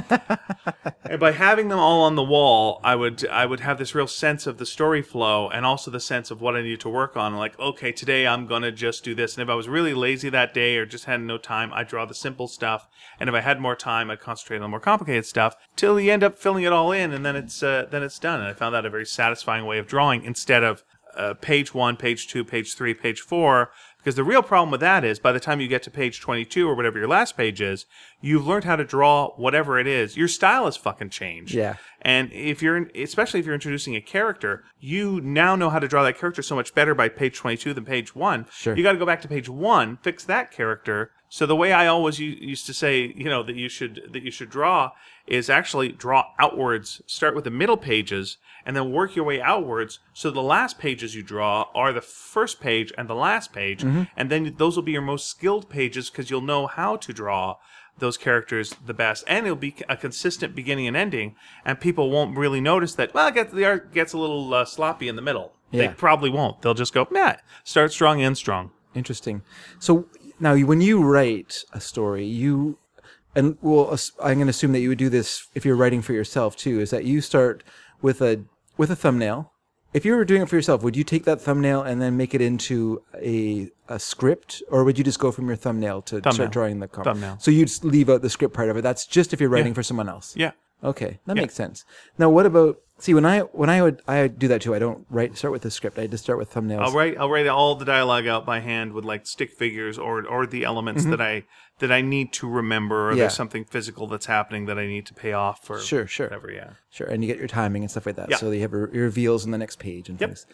And by having them all on the wall, I would I would have this real sense of the story flow, and also the sense of what I needed to work on. Like, okay, today I'm gonna just do this. And if I was really lazy that day or just had no time, I'd draw the simple stuff. And if I had more time, I'd concentrate on the more complicated stuff till you end up filling it all in, and then it's uh, then it's done. And I found that a very satisfying way of drawing instead of uh, page one, page two, page three, page four. Because the real problem with that is by the time you get to page twenty-two or whatever your last page is, you've learned how to draw whatever it is. Your style has fucking changed. Yeah. And if you're, especially if you're introducing a character, you now know how to draw that character so much better by page twenty-two than page one. Sure. You got to go back to page one, fix that character. So the way I always u- used to say, you know, that you should that you should draw is actually draw outwards. Start with the middle pages and then work your way outwards. So the last pages you draw are the first page and the last page, Mm-hmm. and then those will be your most skilled pages because you'll know how to draw those characters the best, and it'll be a consistent beginning and ending, and people won't really notice that. Well, it gets, the art gets a little uh, sloppy in the middle. They Yeah. probably won't. They'll just go, meh, start strong, end strong. Interesting. So now, when you write a story, you and well, as- I'm going to assume that you would do this if you're writing for yourself too. Is that you start with a with a thumbnail? If you were doing it for yourself, would you take that thumbnail and then make it into a a script, or would you just go from your thumbnail to Thumbnail. start drawing the comic? Thumbnail. So you'd just leave out the script part of it. That's just if you're writing Yeah. for someone else. Yeah. Okay, that Yeah. makes sense. Now, what about see when I when I would I do that too. I don't write start with the script. I just start with thumbnails. I'll write I'll write all the dialogue out by hand with like stick figures or or the elements that I that I need to remember, or Mm-hmm. Yeah. there's something physical that's happening that I need to pay off for. Sure, sure. Whatever, yeah. Sure, and you get your timing and stuff like that. Yeah. So you have your your reveals in the next page and Yep. things.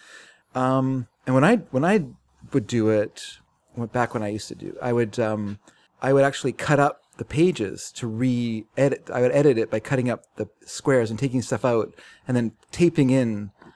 Um, and when I when I would do it, went back when I used to do, I would um, I would actually cut up the pages to re-edit. I would edit it by cutting up the squares and taking stuff out, and then taping in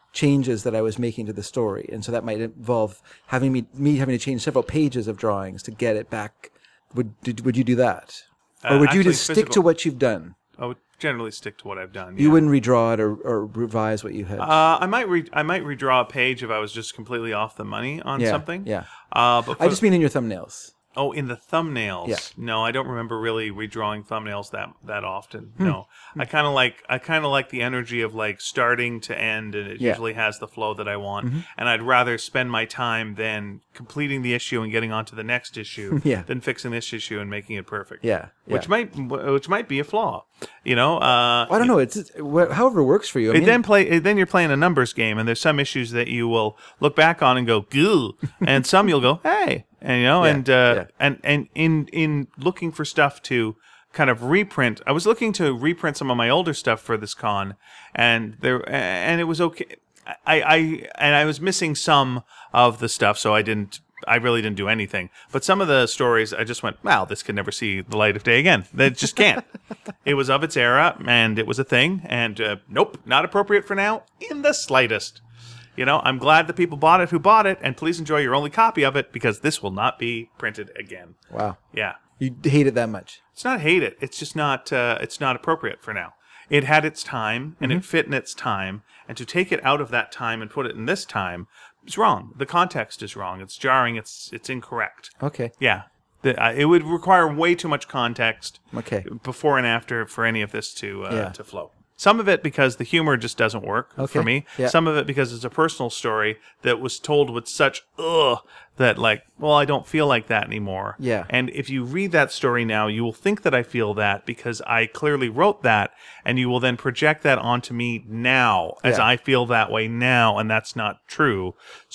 changes that I was making to the story, and so that might involve having me me having to change several pages of drawings to get it back. Would did, would you do that, or Uh, would you actually, just stick physical- to what you've done? I would generally stick to what I've done. You yeah. wouldn't redraw it or, or revise what you had. Uh, I might re- I might redraw a page if I was just completely off the money on yeah, something. yeah. Uh, but for, I just mean in your thumbnails. oh, in the thumbnails. Yeah. No, I don't remember really redrawing thumbnails that that often. Hmm. No, I kind of like I kind of like the energy of like starting to end, and it Yeah. usually has the flow that I want. Mm-hmm. And I'd rather spend my time than completing the issue and getting on to the next issue Yeah. than fixing this issue and making it perfect. Yeah, Which yeah. might which might be a flaw. You know. Uh, I don't know. It's it's- wh- however it works for you. I It mean, then play. Then you're playing a numbers game, and there's some issues that you will look back on and go, "Goo," and some you'll go, "Hey," and you know, Yeah, and uh, yeah. and and in in looking for stuff to kind of reprint, I was looking to reprint some of my older stuff for this con, and there and it was okay. I I and I was missing some of the stuff, so I didn't. I really didn't do anything. But some of the stories, I just went, wow, this could never see the light of day again. That just can't. It was of its era, and it was a thing, and uh, nope, not appropriate for now in the slightest. You know, I'm glad the people bought it who bought it, and please enjoy your only copy of it, because this will not be printed again. wow, Yeah. you hate it that much. It's not hate it. It's just not, uh, it's not appropriate for now. It had its time, and Mm-hmm. it fit in its time, and to take it out of that time and put it in this time is wrong. The context is wrong. It's jarring. It's it's incorrect. Okay, Yeah. The, uh, it would require way too much context okay, before and after for any of this to uh, Yeah. to flow. Some of it because the humor just doesn't work Okay. for me. Yeah. Some of it because it's a personal story that was told with such ugh that like, well, I don't feel like that anymore. Yeah. And if you read that story now, you will think that I feel that because I clearly wrote that, and you will then project that onto me now as Yeah. I feel that way now, and that's not true.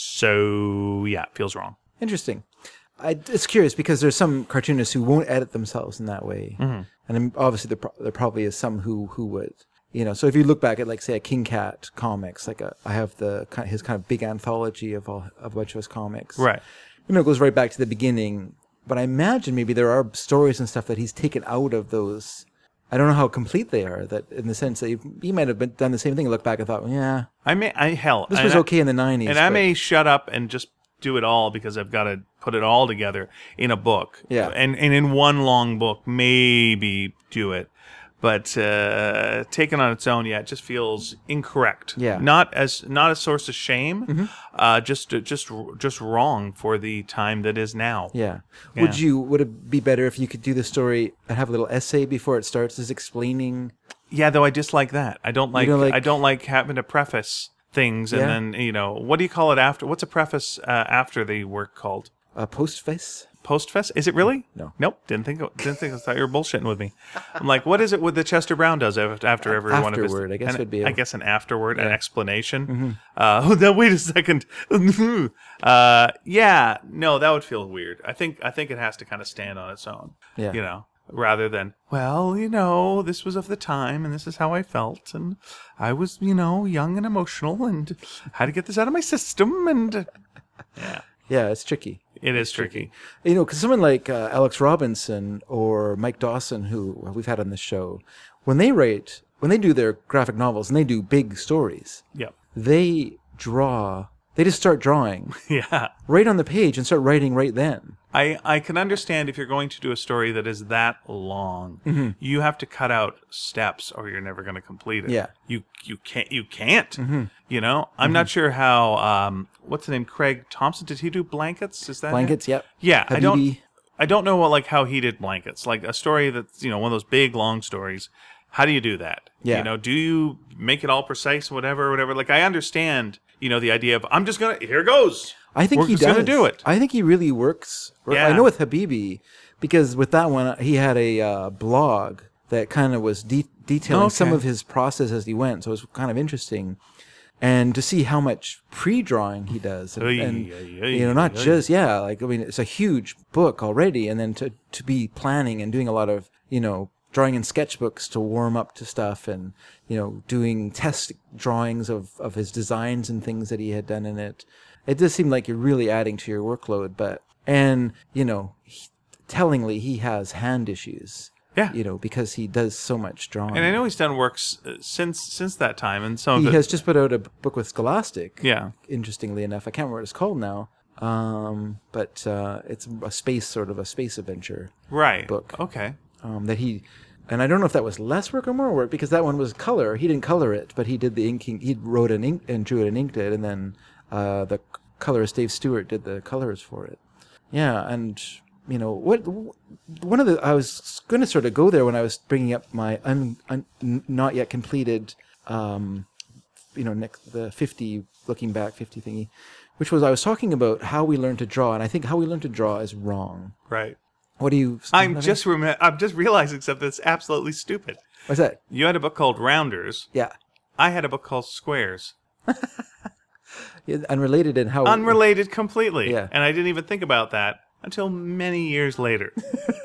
So yeah, it feels wrong. interesting. I, it's curious because there's some cartoonists who won't edit themselves in that way, Mm-hmm. and then obviously there, pro- there probably is some who who would. You know, so if you look back at like say a King Cat comics, like a, I have the kind his kind of big anthology of all, of a bunch of his comics, Right. You know, it goes right back to the beginning. But I imagine maybe there are stories and stuff that he's taken out of those. I don't know how complete they are. That in the sense that he, he might have been, done the same thing. Look back and thought, yeah, I may I hell this and was I- okay in the nineties. And I may shut up and just do it all because I've got to put it all together in a book. Yeah. And and in one long book, maybe do it. But uh, taken on its own, yeah, it just feels incorrect. Yeah. Not as not a source of shame, Mm-hmm. uh, just just just wrong for the time that is now. Yeah. Yeah. Would you? Would it be better if you could do the story and have a little essay before it starts, just explaining? Yeah, though I dislike that. I don't like, don't like- I don't like having to preface things and Yeah. then you know what do you call it after? What's a preface uh, after the work called? A postface? Postfest? Is it really? No. Nope. Didn't think. Didn't think. I thought you were bullshitting with me. I'm like, what is it with the Chester Brown does af- after every one of his? Afterword, I guess an- would be a- I guess an afterword, an explanation. Mm-hmm. Uh, now wait a second. uh, yeah. No, that would feel weird. I think. I think it has to kind of stand on its own. Yeah. You know, rather than well, you know, this was of the time, and this is how I felt, and I was, you know, young and emotional, and had to get this out of my system, and yeah, Yeah, it's tricky. it is tricky. You know, because someone like uh, Alex Robinson or Mike Dawson, who we've had on this show, when they write, when they do their graphic novels and they do big stories, Yep. they draw, they just start drawing Yeah. right on the page and start writing right then. I, I can understand if you're going to do a story that is that long, Mm-hmm. you have to cut out steps or you're never going to complete it. Yeah. You you can't you can't. Mm-hmm. You know? I'm not sure how um what's the name? Craig Thompson, did he do blankets? Is that him? Blankets, yep. Yeah. I don't Habibi. I don't know what like how he did blankets. Like a story that's, you know, one of those big long stories. How do you do that? Yeah. You know, do you make it all precise, whatever, whatever? Like I understand, you know, the idea of I'm just gonna here goes. I think We're he just does. gonna do it. I think he really works. Yeah. I know with Habibi, because with that one, he had a uh, blog that kind of was de- detailing some Okay. of his process as he went. So it was kind of interesting. And to see how much pre-drawing he does. And, Oy, and, oy, oy, you know, not oy. just, yeah, like, I mean, it's a huge book already. And then to, to be planning and doing a lot of, you know, drawing in sketchbooks to warm up to stuff and, you know, doing test drawings of, of his designs and things that he had done in it. It does seem like you're really adding to your workload, but, and, you know, he, tellingly, he has hand issues. Yeah. You know, because he does so much drawing. And I know he's done works uh, since since that time, and some he of it, has just put out a book with Scholastic. Yeah. Interestingly enough, I can't remember what it's called now. Um, but uh, it's a space sort of a space adventure right book. Okay. Um, that he, and I don't know if that was less work or more work because that one was color. He didn't color it, but he did the inking. He wrote an ink and drew it and inked it, and then uh, the colorist Dave Stewart did the colors for it. Yeah, and you know what? One of the I was going to sort of go there when I was bringing up my un, un, not yet completed, um, you know, next the fifty looking back fifty thingy. Which was I was talking about how we learn to draw, and I think how we learn to draw is wrong. Right. What do you? I'm just rem- I'm just realizing something that's absolutely stupid. What's that? You had a book called Rounders. Yeah. I had a book called Squares. Yeah, unrelated in how. Unrelated completely. Yeah. And I didn't even think about that until many years later.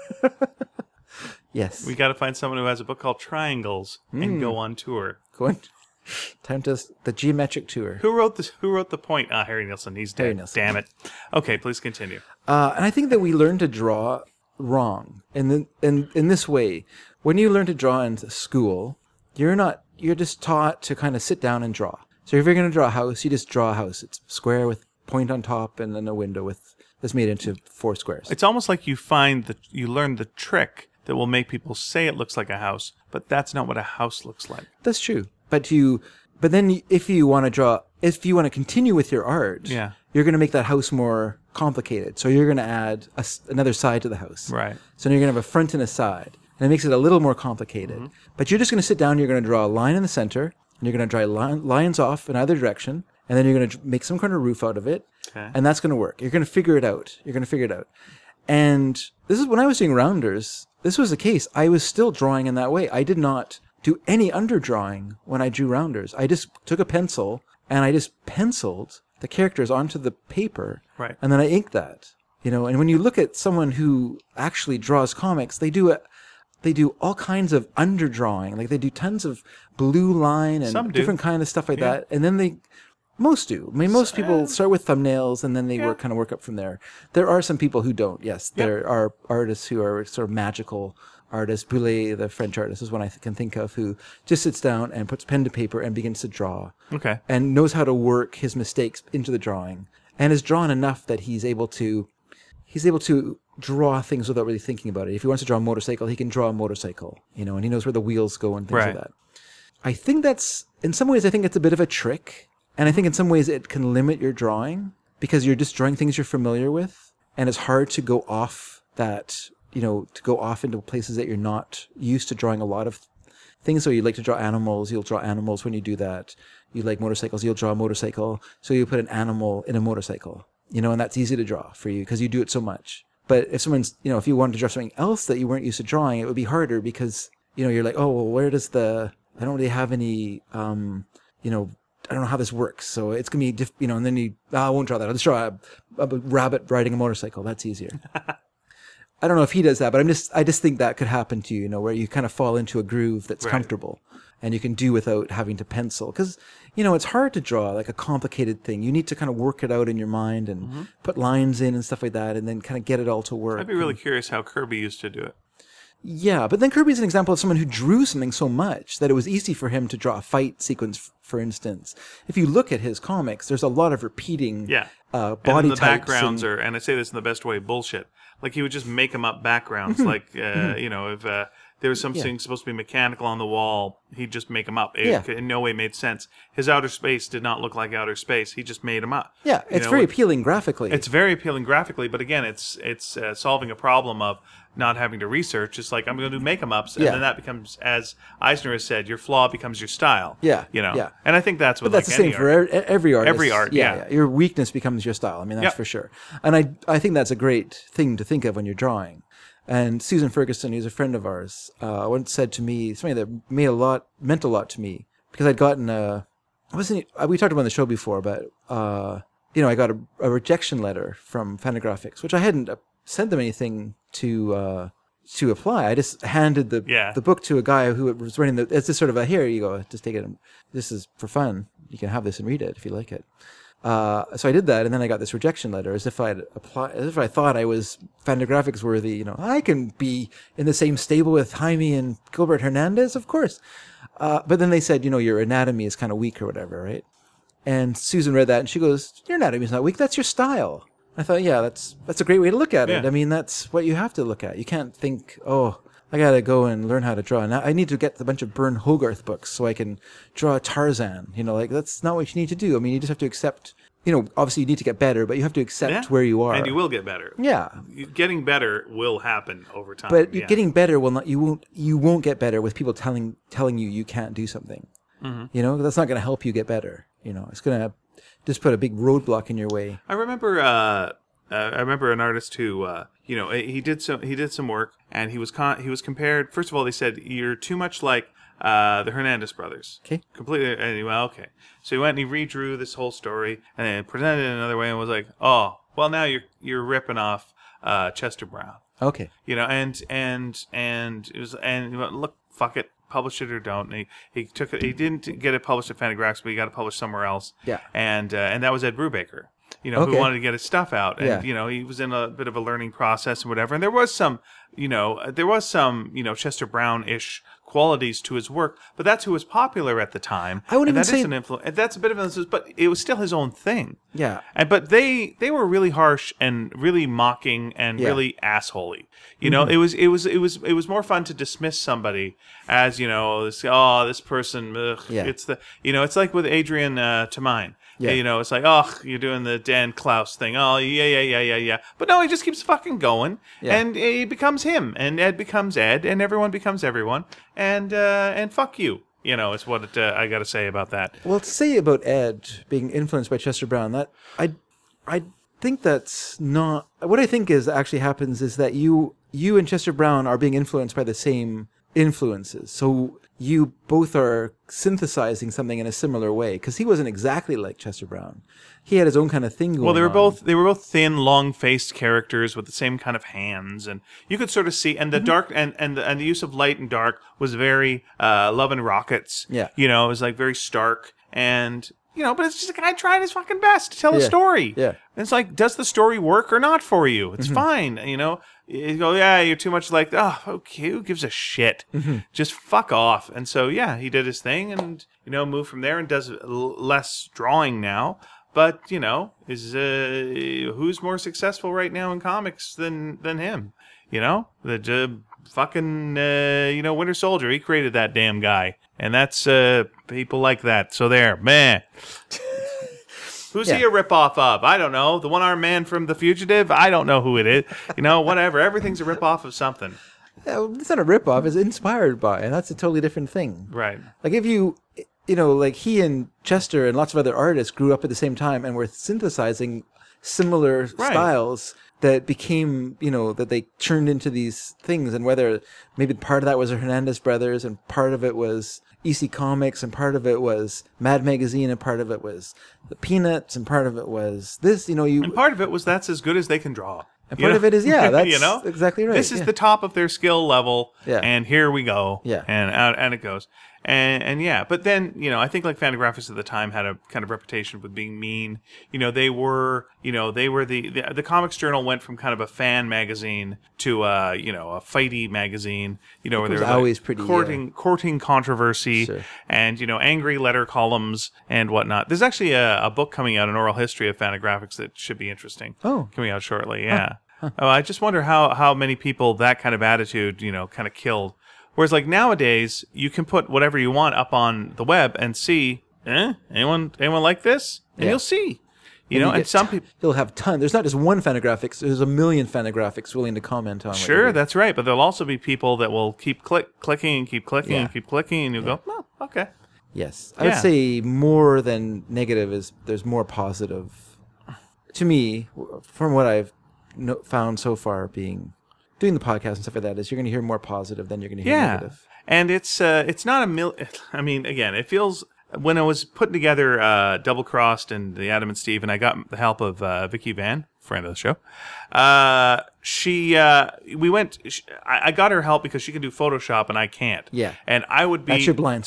Yes. We got to find someone who has a book called Triangles mm. and go on tour. Go on. Time to the geometric tour. Who wrote this? Who wrote the point? Ah, Harry Nilsson. He's dead. Harry Nilsson. Damn it. Okay, please continue. Uh, and I think that we learn to draw wrong. And in, in in this way, when you learn to draw in school, you're not. You're just taught to kind of sit down and draw. So if you're going to draw a house, you just draw a house. It's square with point on top and then a window with that's made into four squares. It's almost like you find that you learn the trick that will make people say it looks like a house, but that's not what a house looks like. That's true. But you, but then if you want to draw, if you want to continue with your art, yeah. you're going to make that house more complicated. So you're going to add a, another side to the house. Right. So you're going to have a front and a side, and it makes it a little more complicated. Mm-hmm. But you're just going to sit down. You're going to draw a line in the center, and you're going to draw line, lines off in either direction, and then you're going to make some kind of roof out of it, okay. and that's going to work. You're going to figure it out. You're going to figure it out. And this is when I was doing rounders. This was the case. I was still drawing in that way. I did not do any underdrawing when I drew rounders. I just took a pencil and I just penciled the characters onto the paper, right. and then I inked that. You know, and when you look at someone who actually draws comics, they do a, they do all kinds of underdrawing. Like they do tons of blue line and different kind of stuff like yeah. that, and then they. Most do. I mean, most people start with thumbnails and then they yeah. work kind of work up from there. There are some people who don't. Yes, yep. There are artists who are sort of magical artists. Boulet, the French artist, is one I can think of who just sits down and puts pen to paper and begins to draw. Okay. And knows how to work his mistakes into the drawing, and has drawn enough that he's able to, he's able to draw things without really thinking about it. If he wants to draw a motorcycle, he can draw a motorcycle. You know, and he knows where the wheels go and things right. like that. I think that's in some ways. I think it's a bit of a trick. And I think in some ways it can limit your drawing because you're just drawing things you're familiar with. And it's hard to go off that, you know, to go off into places that you're not used to drawing a lot of things. So you like to draw animals, you'll draw animals when you do that. You like motorcycles, you'll draw a motorcycle. So you put an animal in a motorcycle, you know, and that's easy to draw for you because you do it so much. But if someone's, you know, if you wanted to draw something else that you weren't used to drawing, it would be harder because, you know, you're like, oh, well, where does the, I don't really have any, um, you know, I don't know how this works, so it's gonna be, diff- you know. And then you, oh, I won't draw that. I'll just draw a, a rabbit riding a motorcycle. That's easier. I don't know if he does that, but I'm just, I just think that could happen to you, you know, where you kind of fall into a groove that's right. comfortable, and you can do without having to pencil, because, you know, it's hard to draw like a complicated thing. You need to kind of work it out in your mind and mm-hmm. put lines in and stuff like that, and then kind of get it all to work. I'd be really and, curious how Kirby used to do it. Yeah, but then Kirby's an example of someone who drew something so much that it was easy for him to draw a fight sequence, for instance. If you look at his comics, there's a lot of repeating yeah. uh, body and the types. backgrounds and, are, and I say this in the best way, bullshit. Like he would just make them up backgrounds. like, uh, you know, if uh, there was something yeah. supposed to be mechanical on the wall, he'd just make them up. It yeah. in no way made sense. His outer space did not look like outer space. He just made them up. Yeah, it's you know, very appealing graphically. It's very appealing graphically, but again, it's it's uh, solving a problem of not having to research. It's like, I'm going to do make 'em ups, and yeah. then that becomes, as Eisner has said, your flaw becomes your style. Yeah, you know. Yeah. And I think that's what. But that's like the same any for art. every artist. Every art, yeah. yeah. yeah. Your weakness becomes your style. I mean, that's yep. for sure. And I I think that's a great thing to think of when you're drawing. And Susan Ferguson, who's a friend of ours, uh, once said to me something that made a lot, meant a lot to me, because I'd gotten a, I wasn't, we talked about on the show before, but uh, you know, I got a, a rejection letter from Fantagraphics, which I hadn't sent them anything to uh, to apply. I just handed the yeah. the book to a guy who was running the. It's just sort of a, here you go, just take it. This is for fun. You can have this and read it if you like it. Uh, so I did that, and then I got this rejection letter, as if I'd apply, as if I thought I was Fantagraphics worthy. You know, I can be in the same stable with Jaime and Gilbert Hernandez, of course. Uh, but then they said, you know, your anatomy is kind of weak or whatever, right? And Susan read that, and she goes, "Your anatomy is not weak. That's your style." I thought, yeah, that's that's a great way to look at it. Yeah. I mean, that's what you have to look at. You can't think, oh, I got to go and learn how to draw. Now I need to get a bunch of Bern Hogarth books so I can draw Tarzan. You know, like that's not what you need to do. I mean, you just have to accept, you know, obviously you need to get better, but you have to accept Yeah. where you are. And you will get better. Yeah. Getting better will happen over time. But yeah. getting better will not, you won't, you won't get better with people telling, telling you you can't do something. Mm-hmm. You know, that's not going to help you get better. You know, it's going to just put a big roadblock in your way. I remember, uh, uh, I remember an artist who, uh, you know, he did some, he did some work, and he was con- he was compared. First of all, they said you're too much like uh, the Hernandez brothers. Okay. Completely. And he went, okay. So he went and he redrew this whole story and then presented it another way and was like, oh, well now you're you're ripping off uh, Chester Brown. Okay. You know, and and and it was and he went, look, fuck it. Publish it or don't. And he, he took it. He didn't get it published at Fantagraphics, but he got it published somewhere else. Yeah. And uh, and that was Ed Brubaker. You know, Okay. who wanted to get his stuff out, and Yeah. you know, he was in a bit of a learning process and whatever. And there was some, you know, there was some, you know, Chester Brown-ish qualities to his work, but that's who was popular at the time. I wouldn't and even that is say- an influence. And that's a bit of an influence, but it was still his own thing. Yeah. And but they they were really harsh and really mocking and Yeah. really assholey. You know, it was it was it was it was more fun to dismiss somebody as, you know, this, oh, this person. Ugh, Yeah. It's the you know, it's like with Adrian uh, Tamine. Yeah. You know, it's like, oh, you're doing the Dan Klaus thing. Oh, yeah, yeah, yeah, yeah, yeah. But no, he just keeps fucking going, Yeah. and he becomes him, and Ed becomes Ed, and everyone becomes everyone, and uh, and fuck you. You know, is what it, uh, I got to say about that. Well, to say about Ed being influenced by Chester Brown, that I, I think that's not what I think is actually happens is that you, you and Chester Brown are being influenced by the same influences. So you both are synthesizing something in a similar way because he wasn't exactly like Chester Brown. He had his own kind of thing going on. Well, they were both they were both thin, long-faced characters with the same kind of hands, and you could sort of see. And the dark and and the, and the use of light and dark was very uh, Love and Rockets. Yeah. you know, it was like very stark, and you know, but it's just a guy trying his fucking best to tell a Yeah. story. Yeah. And it's like, does the story work or not for you? It's fine, you know. You go, yeah, you're too much like, oh, okay, who gives a shit? Just fuck off. And so, yeah, he did his thing, and you know, moved from there and does l- less drawing now. But you know, is uh, who's more successful right now in comics than than him? You know, the uh, fucking uh, you know Winter Soldier. He created that damn guy, and that's uh, people like that. So there, man. Who's he Yeah. a ripoff of? I don't know. The one-armed man from The Fugitive? I don't know who it is. You know, whatever. Everything's a ripoff of something. Yeah, well, it's not a ripoff. It's inspired by, and that's a totally different thing. Right. Like if you, you know, like he and Chester and lots of other artists grew up at the same time and were synthesizing similar Right. styles that became, you know, that they turned into these things. And whether maybe part of that was the Hernandez brothers and part of it was E C Comics and part of it was Mad Magazine and part of it was the Peanuts and part of it was this, you know, you And part of it was that's as good as they can draw. and You part know? of it is, yeah, that's you know? exactly right. This is yeah. the top of their skill level, Yeah. and here we go. Yeah. And out and it goes. And and yeah, but then, you know, I think like Fantagraphics at the time had a kind of reputation with being mean. You know, they were, you know, they were the the, the Comics Journal went from kind of a fan magazine to uh, you know, a fighty magazine, you know, where they was were like always pretty, courting courting controversy Sure. and, you know, angry letter columns and whatnot. There's actually a, a book coming out, an oral history of Fantagraphics that should be interesting. Oh. Coming out shortly, yeah. Oh, I just wonder how, how many people that kind of attitude, you know, kind of killed. Whereas, like, nowadays, you can put whatever you want up on the web and see, eh, anyone anyone like this? And Yeah. you'll see. You And know, you and get some ton- people... You'll have ton. There's not just one Fantagraphics. There's a million Fantagraphics willing to comment on. what Sure, you do. that's right. But there'll also be people that will keep click clicking and keep clicking Yeah. and keep clicking, and you'll go, oh, okay. Yes, I would Yeah. say more than negative is there's more positive. To me, w- from what I've no, found so far, being doing the podcast and stuff like that, is you're going to hear more positive than you're going to hear Yeah, negative. and it's uh, it's not a mil. I mean, again, it feels when I was putting together uh, Double Crossed and the Adam and Steve, and I got the help of uh, Vicky Van, friend of the show. Uh, she uh, we went. She, I, I got her help because she can do Photoshop and I can't. Yeah. and I would be That's your blind spot.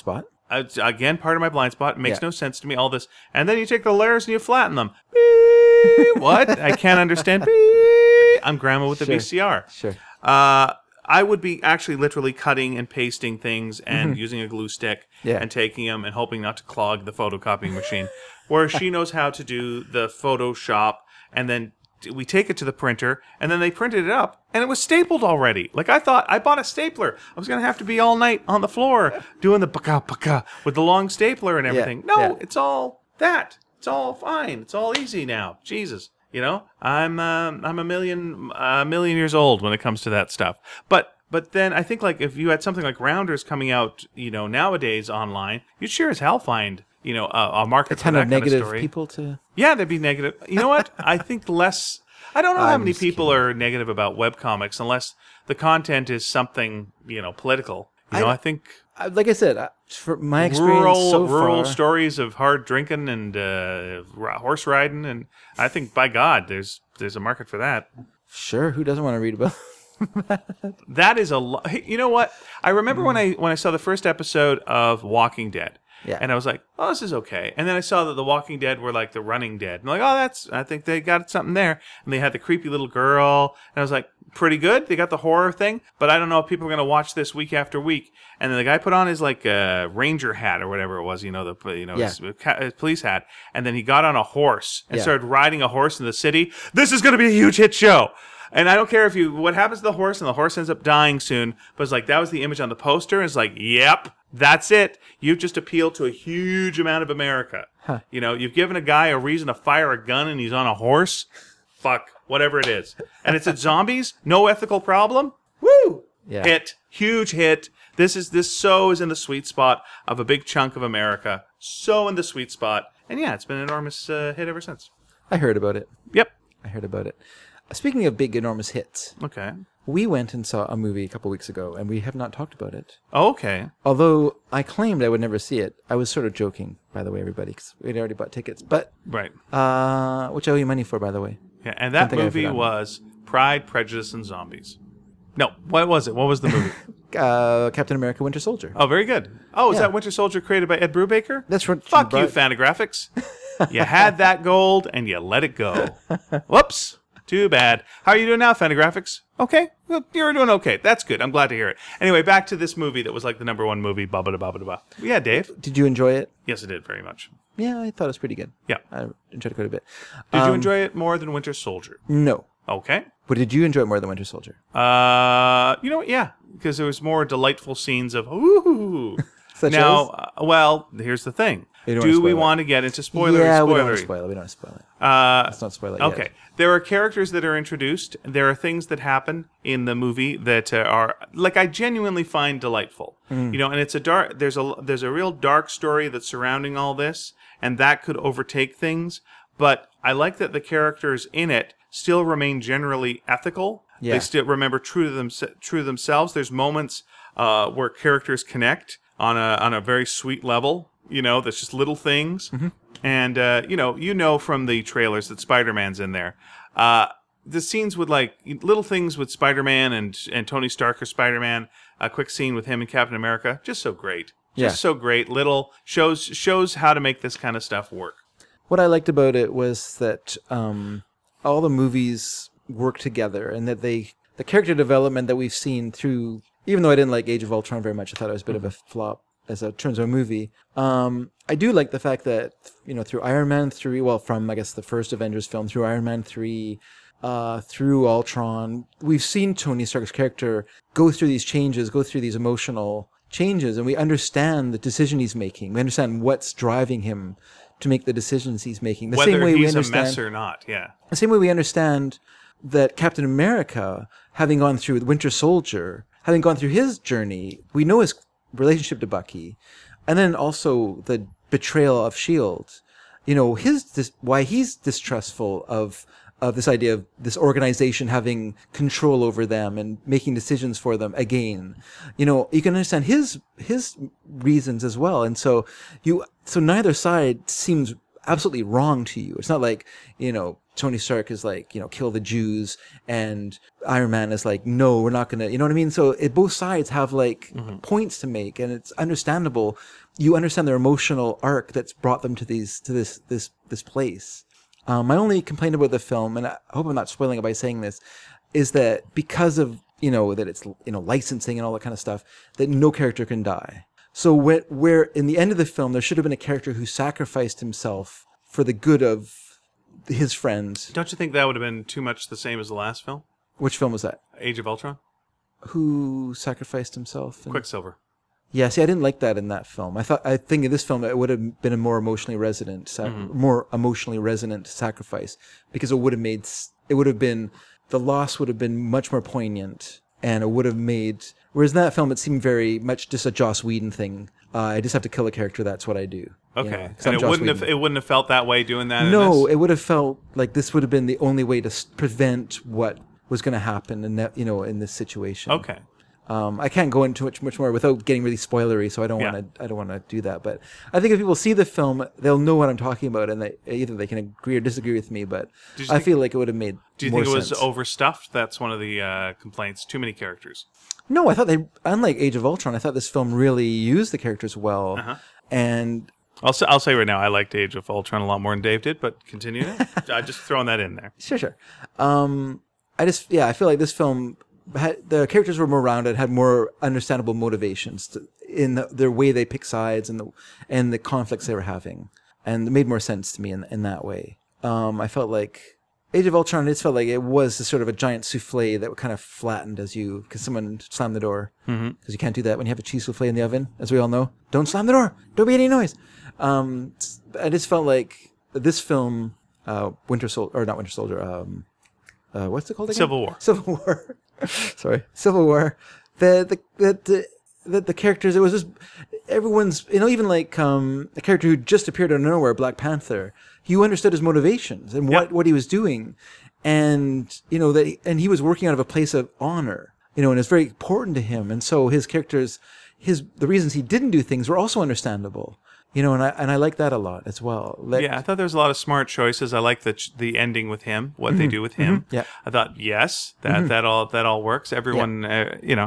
it's, again, part of my blind spot. It makes Yeah. no sense to me, all this. And then you take the layers and you flatten them. Beep. What? I can't understand. Beep. I'm grandma with the Sure. V C R. Sure. Uh, I would be actually literally cutting and pasting things and using a glue stick Yeah. and taking them and hoping not to clog the photocopying machine. Whereas she knows how to do the Photoshop, and then we take it to the printer, and then they printed it up, and it was stapled already. Like, I thought, I bought a stapler. I was going to have to be all night on the floor doing the baka baka with the long stapler and everything. No, yeah. it's all that. It's all fine. It's all easy now. Jesus. You know, I'm um, I'm a million a million years old when it comes to that stuff. But but then I think like if you had something like Rounders coming out, you know, nowadays online, you'd sure as hell find you know a, a market A ton for that of negative kind of story. people to. Yeah, there'd be negative. You know what? I think less. I don't know how I'm many just people are negative about webcomics unless the content is something you know political. You know, I- I think I- Like I said, I- for my experience rural so rural far, stories of hard drinking and uh, r- horse riding, and I think by God, there's there's a market for that. sure, who doesn't want to read about? That is a lo- hey, you know what? I remember when I when I saw the first episode of Walking Dead. Yeah. And I was like, oh, this is okay. And then I saw that the Walking Dead were like the Running Dead. And I'm like, oh, that's, I think they got something there. And they had the creepy little girl. And I was like, pretty good. They got the horror thing. But I don't know if people are going to watch this week after week. And then the guy put on his like uh, ranger hat or whatever it was, you know, the you know Yeah. his, his police hat. And then he got on a horse and Yeah. started riding a horse in the city. This is going to be a huge hit show. And I don't care if you, what happens to the horse, and the horse ends up dying soon. But it's like, that was the image on the poster. And it's like, yep, that's it. You've just appealed to a huge amount of America. Huh. You know, you've given a guy a reason to fire a gun and he's on a horse. Fuck, whatever it is. And it's at zombies, no ethical problem. Woo! Yeah. Hit, huge hit. This is, this so is in the sweet spot of a big chunk of America. So in the sweet spot. And yeah, it's been an enormous uh, hit ever since. I heard about it. Yep. I heard about it. Speaking of big, enormous hits, Okay. we went and saw a movie a couple weeks ago, and we have not talked about it. Oh, okay. Although I claimed I would never see it. I was sort of joking, by the way, everybody, because we'd already bought tickets. But, Right. uh, which I owe you money for, by the way. Yeah, and that think I've movie forgotten. was Pride, Prejudice, and Zombies. No, what was it? What was the movie? Uh, Captain America Winter Soldier. Oh, very good. Oh, is Yeah. that Winter Soldier created by Ed Brubaker? That's what Fuck you, brought- Fantagraphics. You had that gold, and you let it go. Whoops. Too bad. How are you doing now, Fantagraphics? Okay. Well, you're doing okay. That's good. I'm glad to hear it. Anyway, back to this movie that was like the number one movie. Ba ba ba ba ba. Yeah, Dave. Did you enjoy it? Yes, it did very much. Yeah, I thought it was pretty good. Yeah. I enjoyed it quite a bit. Did you Um, enjoy it more than Winter Soldier? No. Okay. But did you enjoy it more than Winter Soldier? Uh, you know what? Yeah, because there was more delightful scenes of ooh. Such now, as? uh, well, here's the thing. You don't Do wanna we spoil it. want to get into spoilery? yeah, we don't want spoilery? to spoil it. We don't want to spoil it. Uh, Let's not spoil it okay. yet. There are characters that are introduced. There are things that happen in the movie that uh, are like I genuinely find delightful. Mm. You know, and it's a dark. There's a there's a real dark story that's surrounding all this, and that could overtake things. But I like that the characters in it still remain generally ethical. Yeah. They still remember true to them true to themselves. There's moments uh, where characters connect on a on a very sweet level. You know, that's just little things. Mm-hmm. And, uh, you know, you know from the trailers that Spider-Man's in there. Uh, the scenes with, like, little things with Spider-Man and, and Tony Stark or Spider-Man, a quick scene with him and Captain America, just so great. Just Yeah. so great. Little, shows shows how to make this kind of stuff work. What I liked about it was that um, all the movies work together, and that they the character development that we've seen through. Even though I didn't like Age of Ultron very much, I thought it was a bit of a flop as a terms of a movie. Um, I do like the fact that you know through Iron Man three, well, from I guess the first Avengers film through Iron Man three. Uh, through Ultron, we've seen Tony Stark's character go through these changes, go through these emotional changes, and we understand the decision he's making. We understand what's driving him to make the decisions he's making. The Whether same way we he's a understand, mess or not, yeah. the same way we understand that Captain America, having gone through the Winter Soldier, having gone through his journey, we know his relationship to Bucky, and then also the betrayal of S H I E L D. You know, his dis- why he's distrustful of of this idea of this organization having control over them and making decisions for them again. You know, you can understand his his reasons as well. And so you so neither side seems absolutely wrong to you. It's not like, you know, Tony Stark is like, you know, kill the Jews, and Iron Man is like, no, we're not gonna, you know what I mean? So it, both sides have like mm-hmm. points to make, and it's understandable. You understand their emotional arc that's brought them to these to this this this place. Um, my only complaint about the film, and I hope I'm not spoiling it by saying this, is that because of, you know, that it's, you know, licensing and all that kind of stuff, that no character can die. So where, where in the end of the film there should have been a character who sacrificed himself for the good of his friends. Don't you think that would have been too much the same as the last film? Which film was that? Age of Ultron. Who sacrificed himself? And... Quicksilver. Yeah, see, I didn't like that in that film. I thought, I think in this film it would have been a more emotionally resonant, sac- mm-hmm. more emotionally resonant sacrifice, because it would have made, it would have been, the loss would have been much more poignant, and it would have made. Whereas in that film, it seemed very much just a Joss Whedon thing. Uh, I just have to kill a character. That's what I do. Okay, you know, and it wouldn't Whedon. have it wouldn't have felt that way doing that. No, in this? It would have felt like this would have been the only way to s- prevent what was going to happen in that, you know, in this situation. Okay. Um, I can't go into much much more without getting really spoilery, so I don't yeah. want to I don't want to do that. But I think if people see the film, they'll know what I'm talking about, and they either they can agree or disagree with me. But I think, feel like it would have made. Do you more think it was sense. overstuffed? That's one of the uh, complaints. Too many characters. No, I thought they, unlike Age of Ultron, I thought this film really used the characters well. Uh-huh. And I'll say, I'll say right now, I liked Age of Ultron a lot more than Dave did, but continue. I'm just throwing that in there. Sure, sure. Um, I just, yeah, I feel like this film, had, the characters were more rounded, had more understandable motivations to, in the, their way they pick sides and the and the conflicts they were having, and it made more sense to me in in that way. Um, I felt like Age of Ultron, it just felt like it was a sort of a giant souffle that kind of flattened as you, because someone slammed the door. Because mm-hmm. you can't do that when you have a cheese souffle in the oven, as we all know. Don't slam the door. Don't be any noise. Um, I just felt like this film, uh, Winter Soldier, or not Winter Soldier, um, uh, what's it called again? Civil War. Civil War. Sorry. Civil War. The, the, the, the, the, the characters, it was just, everyone's, you know, even like um, a character who just appeared out of nowhere, Black Panther, you understood his motivations and what, yep. what he was doing. And, you know, that, he, and he was working out of a place of honor, you know, and it's very important to him. And so his characters, his, the reasons he didn't do things were also understandable. You know, and I and I like that a lot as well. Like, yeah, I thought there was a lot of smart choices. I like the the ending with him, what mm-hmm, they do with him. Mm-hmm, yeah, I thought yes, that mm-hmm. that all that all works. Everyone, yeah. uh, you know,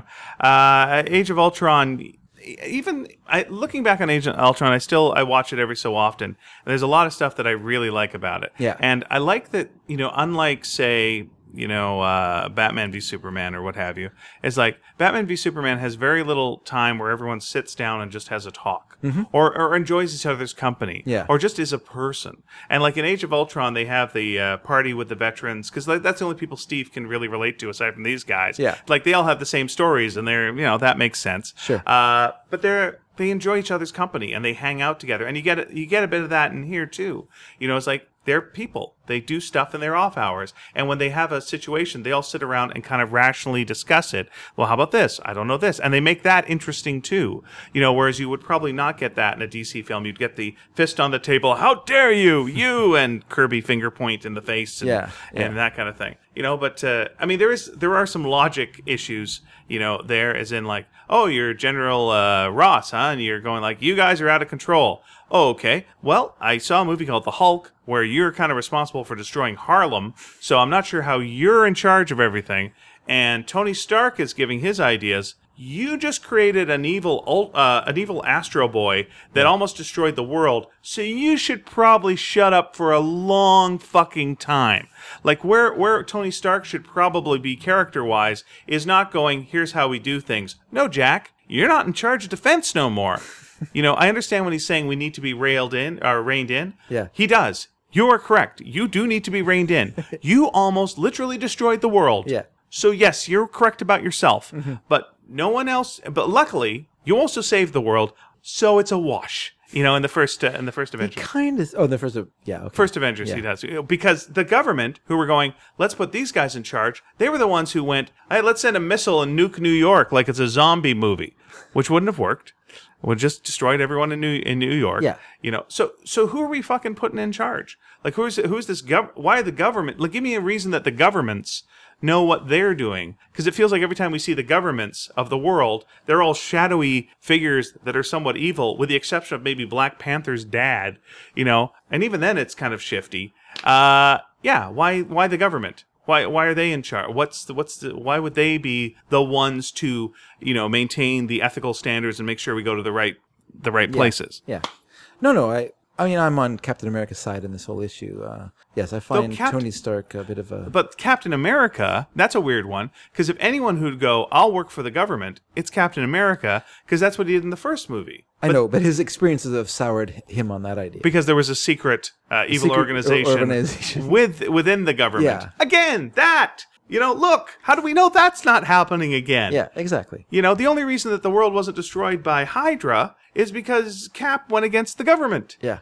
uh, Age of Ultron. Even I, looking back on Age of Ultron, I still I watch it every so often. And there's a lot of stuff that I really like about it. Yeah, and I like that, you know, unlike say, you know, uh, Batman v Superman or what have you, it's like Batman v Superman has very little time where everyone sits down and just has a talk, mm-hmm. or, or enjoys each other's company, yeah. or just is a person. And like in Age of Ultron, they have the uh, party with the veterans, because that's the only people Steve can really relate to aside from these guys. Yeah. Like they all have the same stories, and they're, you know, that makes sense. Sure. Uh, but they're they enjoy each other's company and they hang out together, and you get you get a bit of that in here too. You know, it's like they're people. They do stuff in their off hours. And when they have a situation, they all sit around and kind of rationally discuss it. Well, how about this? I don't know this. And they make that interesting too. You know, whereas you would probably not get that in a D C film. You'd get the fist on the table. How dare you? You, and Kirby finger point in the face and, yeah, yeah. and that kind of thing. You know, but uh, I mean, there is there are some logic issues, you know, there, as in like, oh, you're General uh, Ross, huh? And you're going like, you guys are out of control. Oh, okay. Well, I saw a movie called The Hulk where you're kind of responsible for destroying Harlem, so I'm not sure how you're in charge of everything. And Tony Stark is giving his ideas. You just created an evil, uh, an evil Astro Boy that yeah. almost destroyed the world, so you should probably shut up for a long fucking time. Like where where Tony Stark should probably be character-wise is not going, here's how we do things. No, Jack, you're not in charge of defense no more. You know, I understand when he's saying we need to be railed in or reined in. Yeah. He does. You are correct. You do need to be reined in. You almost literally destroyed the world. Yeah. So yes, you're correct about yourself. Mm-hmm. But no one else. But luckily, you also saved the world. So it's a wash. You know, in the first uh, in the first Avengers. Kind of. Oh, the first. Yeah. Okay. First Avengers, yeah. He does, because the government, who were going, let's put these guys in charge. They were the ones who went, hey, let's send a missile and nuke New York like it's a zombie movie, which wouldn't have worked. Would just destroyed everyone in New in New York. Yeah. You know. So so who are we fucking putting in charge? Like who's who's this gov? Why the government? Like give me a reason that the governments know what they're doing, because it feels like every time we see the governments of the world, they're all shadowy figures that are somewhat evil, with the exception of maybe Black Panther's dad. You know, and even then it's kind of shifty. Uh, yeah. Why? Why the government? Why? Why are they in charge? What's the? What's the? Why would they be the ones to, you know, maintain the ethical standards and make sure we go to the right, the right Yeah. places? Yeah. No, no. I. I mean, I'm on Captain America's side in this whole issue. Uh, yes, I find Cap- Tony Stark a bit of a. But Captain America, that's a weird one, because if anyone who'd go, I'll work for the government, it's Captain America, because that's what he did in the first movie. I know, but his experiences have soured him on that idea. Because there was a secret uh, evil secret organization, organization. with within the government. Yeah. Again, that, you know, look, how do we know that's not happening again? Yeah, exactly. You know, the only reason that the world wasn't destroyed by Hydra is because Cap went against the government. Yeah.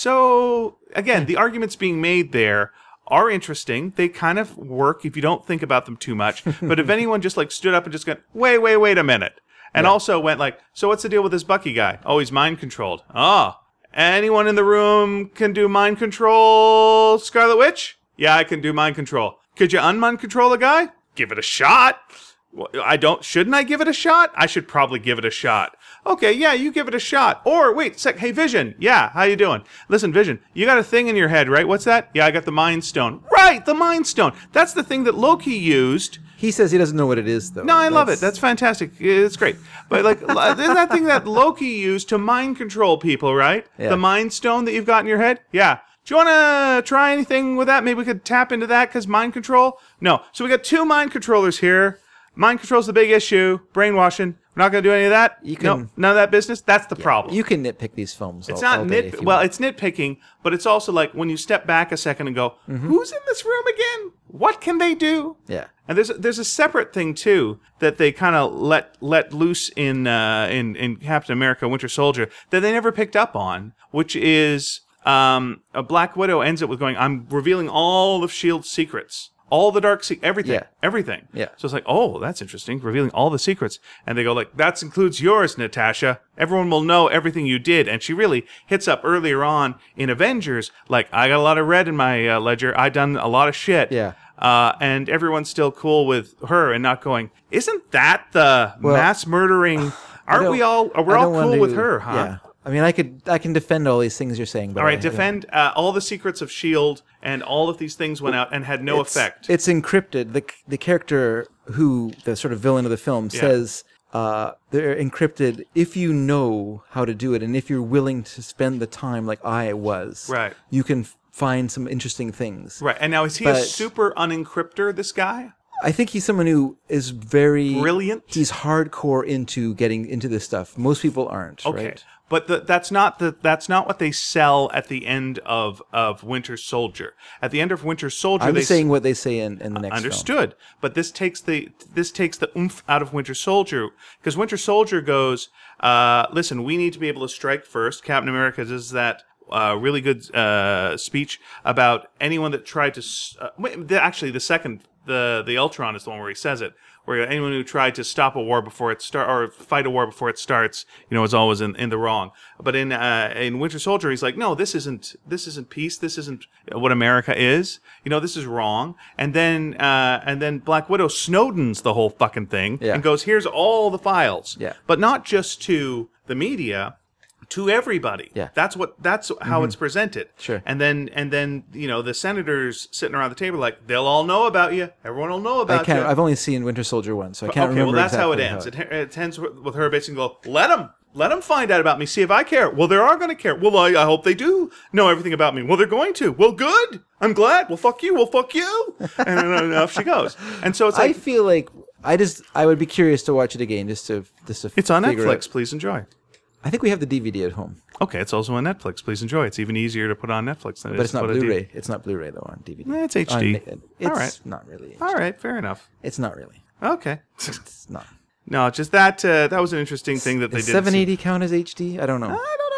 So, again, the arguments being made there are interesting. They kind of work if you don't think about them too much. But if anyone just like stood up and just went, wait, wait, wait a minute. And Yeah. also went like, so what's the deal with this Bucky guy? Oh, he's mind controlled. Oh, anyone in the room can do mind control, Scarlet Witch? Yeah, I can do mind control. Could you unmind control a guy? Give it a shot. Well, I don't. Shouldn't I give it a shot? I should probably give it a shot. Okay, yeah, you give it a shot. Or wait, sec. Hey, Vision. Yeah, how you doing? Listen, Vision. You got a thing in your head, right? What's that? Yeah, I got the Mind Stone. Right, the Mind Stone. That's the thing that Loki used. He says he doesn't know what it is, though. No, I love it. That's fantastic. It's great. But like, there's that thing that Loki used to mind control people, right? Yeah. The Mind Stone that you've got in your head. Yeah. Do you want to try anything with that? Maybe we could tap into that because mind control. No. So we got two mind controllers here. Mind control's the big issue. Brainwashing. We're not going to do any of that. You no, can- none of that business. That's the problem. You can nitpick these films. It's all, not all day nit. if you Well, want. it's nitpicking, but it's also like when you step back a second and go, Mm-hmm. "Who's in this room again? What can they do?" Yeah. And there's there's a separate thing too that they kind of let let loose in uh, in in Captain America: Winter Soldier that they never picked up on, which is um, a Black Widow ends it with going, "I'm revealing all of Shield's secrets." All the dark se- everything, Yeah. everything. Yeah. So it's like, oh, that's interesting, revealing all the secrets. And they go like, that includes yours, Natasha. Everyone will know everything you did. And she really hits up earlier on in Avengers, like, I got a lot of red in my uh, ledger. I done a lot of shit. Yeah. Uh, and everyone's still cool with her and not going, isn't that the Well, mass murdering? Aren't don't- we all? We're I all don't want cool with to- her, huh? Yeah. I mean, I could I can defend all these things you're saying, but All right, I- I don't- defend uh, all the secrets of Shield, and all of these things went out and had no it's, effect. It's encrypted. The the character who the sort of villain of the film Yeah. says uh, they're encrypted if you know how to do it, and if you're willing to spend the time like I was. Right. You can f- find some interesting things. Right, and now is he a But- super unencryptor? This guy? I think he's someone who is very Brilliant? He's hardcore into getting into this stuff. Most people aren't. Okay, Right? but the, that's not the that's not what they sell at the end of, of Winter Soldier. At the end of Winter Soldier, I'm they just saying what they say in, in the next film. understood. But this takes the this takes the oomph out of Winter Soldier because Winter Soldier goes, uh, listen, we need to be able to strike first. Captain America does that. Uh, really good uh, speech about anyone that tried to. s- Uh, wait, the, actually, the second, the the Ultron is the one where he says it. Where anyone who tried to stop a war before it start or fight a war before it starts, you know, is always in, in the wrong. But in uh, in Winter Soldier, he's like, no, this isn't this isn't peace. This isn't what America is. You know, this is wrong. And then uh, and then Black Widow Snowden's the whole fucking thing Yeah. and goes, here's all the files. Yeah. But not just to the media. To everybody. Yeah. That's what that's how it's presented. Sure. And then and then, you know, the senators sitting around the table like, they'll all know about you. Everyone will know about I can't. you. I've only seen Winter Soldier one, so I can't okay, remember. well that's how it exactly ends. It, it ends with her basically go, let them let them find out about me. See if I care. Well, they are going to care. Well, I, I hope they do know everything about me. Well, they're going to. Well, good. I'm glad. Well, fuck you. Well, fuck you. And then off she goes. And so it's I like, feel like I just I would be curious to watch it again just to just to. it's on figure Netflix. out- Please enjoy. I think we have the D V D at home, Okay, it's also on Netflix. Please enjoy. It's even easier to put on Netflix than it but is it's to not put a D V D. Blu-ray. It's not Blu-ray though on D V D. Eh, it's H D. On Ni- It's All right. not really. All right, fair enough. It's not really. Okay. It's not. No, just that uh, that was an interesting thing that they Does did. seven eighty count as H D? I don't know. I don't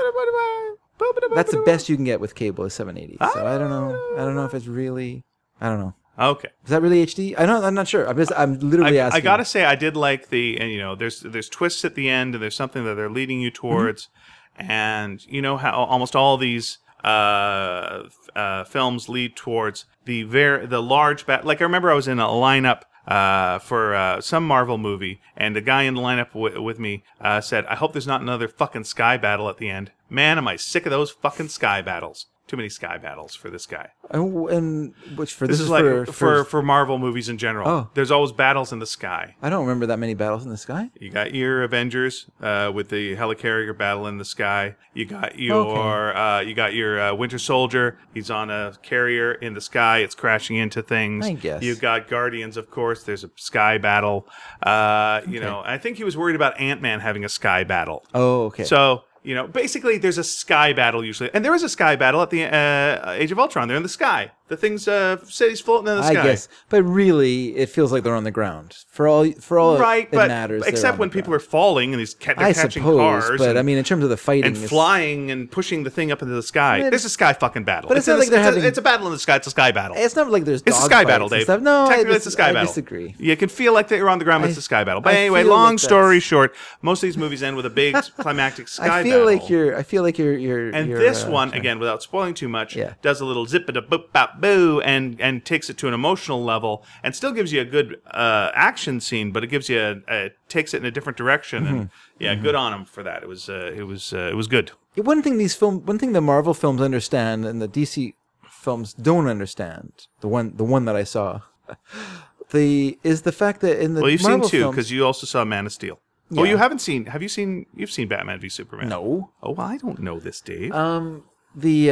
know. That's the best you can get with cable is seven eighty. So I don't know. I don't know if it's really. I don't know. Okay. Is that really H D? I don't. I'm not sure. I'm just. I'm literally I, asking. I gotta say, I did like the, and you know, there's there's twists at the end, and there's something that they're leading you towards, and you know how almost all these uh, f- uh, films lead towards the very the large bat. Like I remember, I was in a lineup uh, for uh, some Marvel movie, and the guy in the lineup w- with me uh, said, "I hope there's not another fucking sky battle at the end." Man, am I sick of those fucking sky battles. too many sky battles for this guy. And, and which for This, this, is is like for, for, for for Marvel movies in general. Oh. There's always battles in the sky. I don't remember that many battles in the sky. You got your Avengers uh, with the helicarrier battle in the sky. You got your Okay. uh, you got your uh, Winter Soldier. He's on a carrier in the sky. It's crashing into things. I guess. You got Guardians, of course. There's a sky battle. Uh, you know, I think he was worried about Ant-Man having a sky battle. Oh, okay. So, you know, basically there's a sky battle usually. And there is a sky battle at the uh, Age of Ultron. They're in the sky. The things, uh, cities floating in the I sky. guess, but really, it feels like they're on the ground. For all, for all Right, it but matters, they're except on when the people ground. are falling and these ca- they're I catching suppose, cars. but and, I mean, in terms of the fighting, and it's- flying and pushing the thing up into the sky. But- There's a sky fucking battle. but it's in not the- like they're it's a- having- It's a battle in the sky. It's a sky battle. It's not like there's It's a dog sky fights battle, and Dave. stuff. No, I Technically, dis- it's a sky I battle. disagree. You can feel like that you're on the ground, but I- it's a sky battle. I But anyway, feel long like story that's- short, most of these movies end with a big climactic sky I feel battle. like you're. I feel like you're. You're. And you're, this uh, one, sorry. again, without spoiling too much, Yeah. does a little zip it a boop bop boo and and takes it to an emotional level and still gives you a good uh, action scene, but it gives you a, a takes it in a different direction. And Mm-hmm. yeah, good on him for that. It was uh, it was uh, it was good. Yeah, one thing these film, one thing the Marvel films understand, and the D C films don't understand. The one, the one that I saw, the is the fact that in the Well, you've Marvel seen two films- because you also saw Man of Steel. Oh, Yeah. you haven't seen? Have you seen? You've seen Batman v Superman? no. Oh, I don't know this, Dave. Um, the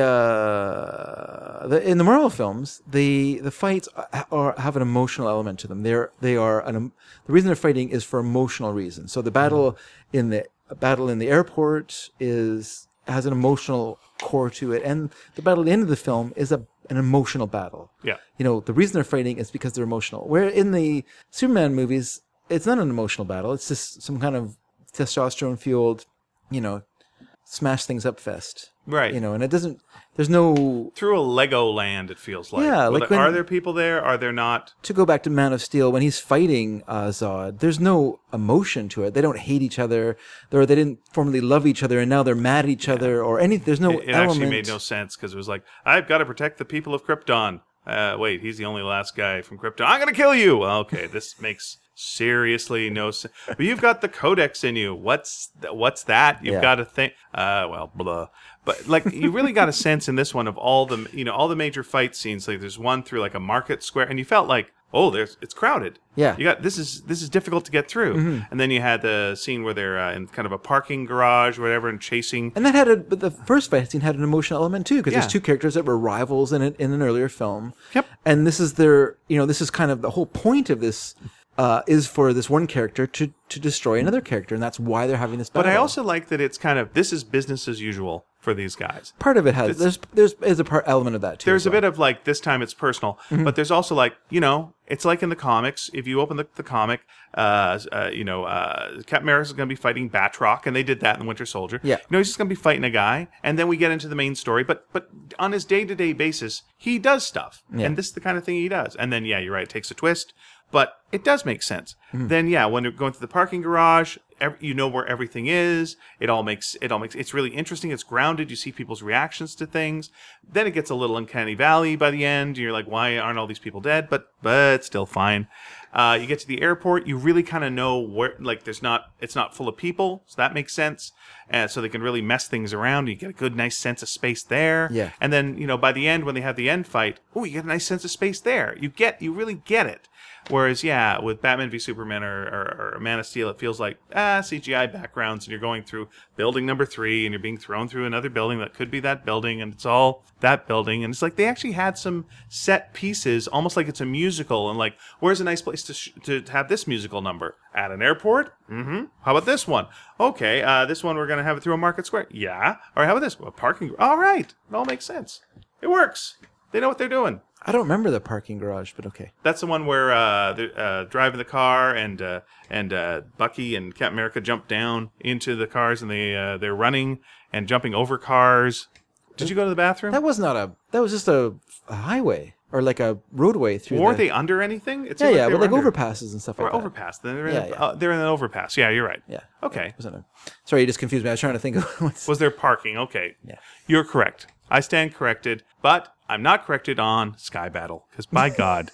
uh, the in the Marvel films, the the fights are have an emotional element to them. They're they are an um, the reason they're fighting is for emotional reasons. So the battle Mm-hmm. in the battle in the airport is has an emotional core to it, and the battle at the end of the film is a an emotional battle. yeah. You know, the reason they're fighting is because they're emotional. Where in the Superman movies, it's not an emotional battle. It's just some kind of testosterone fueled, you know, smash things up fest. Right. You know, and it doesn't, there's no, Through a Lego land, it feels like. Yeah, Well, like there- when- are there people there? Are there not? to go back to Man of Steel, when he's fighting uh, Zod, there's no emotion to it. They don't hate each other, or they didn't formerly love each other, and now they're mad at each other, or any, there's no It, it element. actually made no sense because it was like, I've got to protect the people of Krypton. Uh, wait, he's the only last guy from Krypton. I'm going to kill you. Okay, this makes seriously no sense. But you've got the Codex in you. What's th- what's that? You've Yeah. got to think. Uh, well, blah. But like, you really got a sense in this one of all the you know all the major fight scenes. Like, there's one through like a market square, and you felt like, oh, there's it's crowded. Yeah. You got this is this is difficult to get through. And then you had the scene where they're uh, in kind of a parking garage, or whatever, and chasing. And that had a, but the first fight scene had an emotional element too, because Yeah. there's two characters that were rivals in it in an earlier film. Yep. And this is their, you know, this is kind of the whole point of this, uh, is for this one character to to destroy another character, and that's why they're having this battle. But I also like that it's kind of this is business as usual for these guys. part of it has there's there's is a part element of that too. There's as a well. bit of like this time it's personal, but there's also like you know it's like in the comics. If you open the, the comic, uh, uh, you know uh, Captain America's going to be fighting Batroc, and they did that in Winter Soldier. Yeah. you know he's just going to be fighting a guy, and then we get into the main story. But but on his day to day basis, he does stuff, Yeah. and this is the kind of thing he does. And then yeah, you're right, it takes a twist, but it does make sense. Mm-hmm. Then yeah, when you're going to the parking garage. Every, you know where everything is. It all makes it all makes it's really interesting. It's grounded. You see people's reactions to things. Then it gets a little uncanny valley by the end. You're like, why aren't all these people dead? But but still fine. Uh, you get to the airport. You really kind of know where like there's not it's not full of people, so that makes sense. Uh, so they can really mess things around. You get a good nice sense of space there. Yeah. And then you know by the end when they have the end fight, oh you get a nice sense of space there. You get you really get it. Whereas, yeah, with Batman v Superman or, or, or Man of Steel, it feels like, ah, C G I backgrounds, and you're going through building number three, and you're being thrown through another building that could be that building, and it's all that building. And it's like they actually had some set pieces, almost like it's a musical, and like, where's a nice place to sh- to have this musical number? At an airport? Mm-hmm. How about this one? Okay, uh, this one we're going to have it through a market square? Yeah. All right, how about this? A parking? All right. It all makes sense. It works. They know what they're doing. I don't remember the parking garage, but okay. That's the one where uh, they're uh, driving the car, and uh, and uh, Bucky and Captain America jump down into the cars, and they uh, they're running and jumping over cars. Did you go to the bathroom? That was not a. That was just a, a highway or like a roadway through. Weren't the, they under anything? It Yeah, seemed yeah, they but were like under. overpasses and stuff like Or that. overpass. They're in, Yeah, a, yeah. Uh, they're in an overpass. Yeah, you're right. Yeah. Okay. Wasn't a, sorry, you just confused me. I was trying to think of what's. Was there parking? Okay. Yeah. You're correct. I stand corrected, but I'm not corrected on Sky Battle because by God,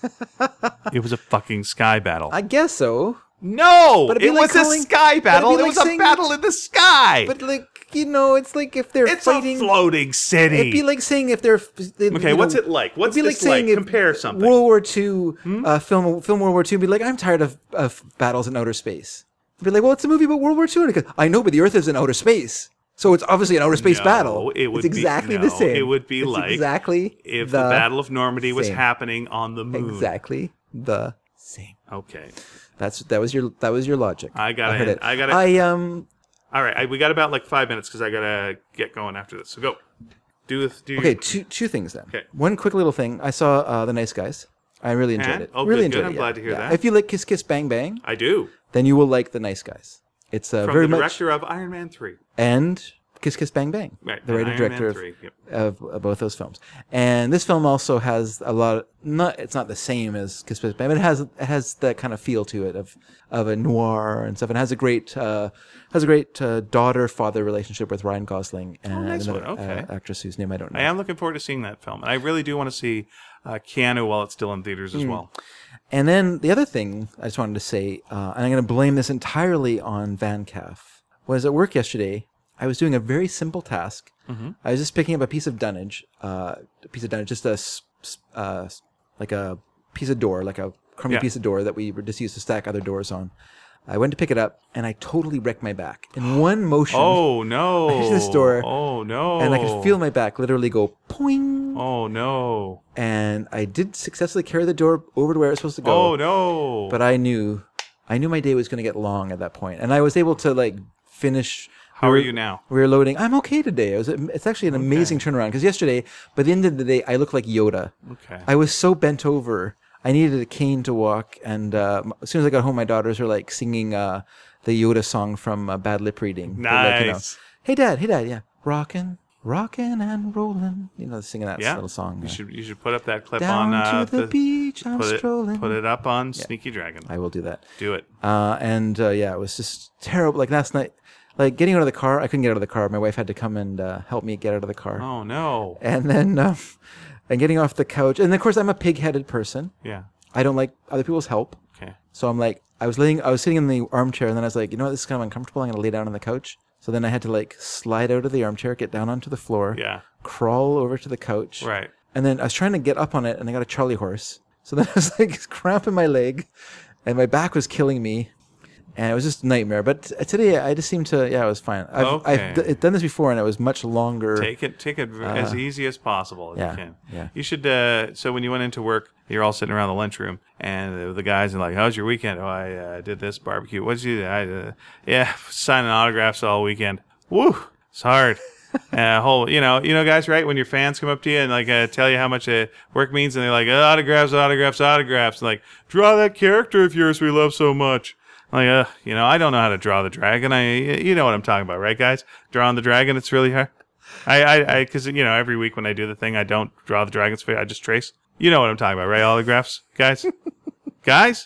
it was a fucking Sky Battle. I guess so. No, But it'd be it like was calling- a sky but it'd battle. be It like was a saying- battle in the sky. But like you know, it's like if they're It's fighting. a floating city. It'd be like saying if they're. They, okay, you what's know, it like? What's it'd be this like saying like? if Compare something. World War Two, hmm? uh, film, film World War Two, be like, I'm tired of, of battles in outer space. Be like, well, it's a movie about World War Two. And it goes, I know, but the Earth is in outer space. So it's obviously an outer space no, battle. It would it's exactly be, no, the same. It would be it's like exactly if the, the Battle of Normandy was same. happening on the moon. Exactly the same. Okay. That's that was your that was your logic. I got I heard it. it. I got it. I um. All right, I, we got about like five minutes because I gotta get going after this. So go. Do do. Okay, two two things then. Okay. One quick little thing. I saw uh, The Nice Guys. I really enjoyed And? it. Oh, really good, enjoyed good. it. I'm yeah. glad to hear yeah. that. If you like Kiss Kiss Bang Bang, I do. then you will like The Nice Guys. It's uh, From very the much director of Iron Man three. and Kiss Kiss Bang Bang, Right, the and writer Iron director Man of, three, yep. of, of both those films. And this film also has a lot. Of, not it's not the same as Kiss Kiss Bang, but it has it has that kind of feel to it of of a noir and stuff. And has a great uh, has a great uh, daughter father relationship with Ryan Gosling and Oh, nice another one. Okay. uh, actress whose name I don't know. I am looking forward to seeing that film, and I really do want to see uh, Keanu while it's still in theaters as well. And then the other thing I just wanted to say, uh, and I'm going to blame this entirely on Van Calf, was at work yesterday. I was doing a very simple task. Mm-hmm. I was just picking up a piece of dunnage, uh, a piece of dunnage, just a s- s- uh, like a piece of door, like a crummy Yeah. piece of door that we were just used to stack other doors on. I went to pick it up, and I totally wrecked my back in one motion. Oh no! I hit this door. Oh no! And I could feel my back literally go poing. Oh no! And I did successfully carry the door over to where it was supposed to go. Oh no! But I knew, I knew my day was going to get long at that point, and I was able to like finish. How we are were, you now? We were loading. I'm okay today. It was. It's actually an amazing turnaround because yesterday, by the end of the day, I looked like Yoda. Okay. I was so bent over. I needed a cane to walk, and uh, as soon as I got home, my daughters were like singing uh, the Yoda song from uh, Bad Lip Reading. They're Nice. Like, you know, hey dad, hey dad, yeah, rockin', rockin' and rollin'. You know, singing that Yeah. little song. You uh, should you should put up that clip Down on uh, to the, beach, I'm put strolling. it put it up on Sneaky Dragon. I will do that. Do it. Uh, and uh, yeah, it was just terrible. Like last night, like getting out of the car, I couldn't get out of the car. My wife had to come and uh, help me get out of the car. Oh no! And then, um, and getting off the couch. And of course, I'm a pig-headed person. Yeah. I don't like other people's help. Okay. So I'm like, I was laying, I was sitting in the armchair, and then I was like, you know what, this is kind of uncomfortable. I'm gonna lay down on the couch. So then I had to like slide out of the armchair, get down onto the floor, Yeah. crawl over to the couch, Right. and then I was trying to get up on it, and I got a Charlie horse. So then I was like cramping my leg, and my back was killing me, and it was just a nightmare. But t- today I just seemed to, yeah, it was fine. I've, Okay. I've d- done this before, and it was much longer. Take it, take it as easy as possible if yeah, you can. yeah. You should. Uh, so when you went into work, you're all sitting around the lunchroom, and the, the guys are like, "How's your weekend?" "Oh, I uh, did this barbecue." "What did you do?" "I uh, yeah, signing autographs all weekend." Woo, it's hard. uh, whole, you know, you know, guys, right? When your fans come up to you and like uh, tell you how much uh, work means, and they're like, uh, "Autographs, autographs, autographs," and like, "Draw that character of yours we love so much." Like, uh, you know, I don't know how to draw the dragon. I, you know what I'm talking about, right, guys? Drawing the dragon, it's really hard. I, I, I, because you know, every week when I do the thing, I don't draw the dragon's face. I just trace. You know what I'm talking about, right? Autographs, guys, guys.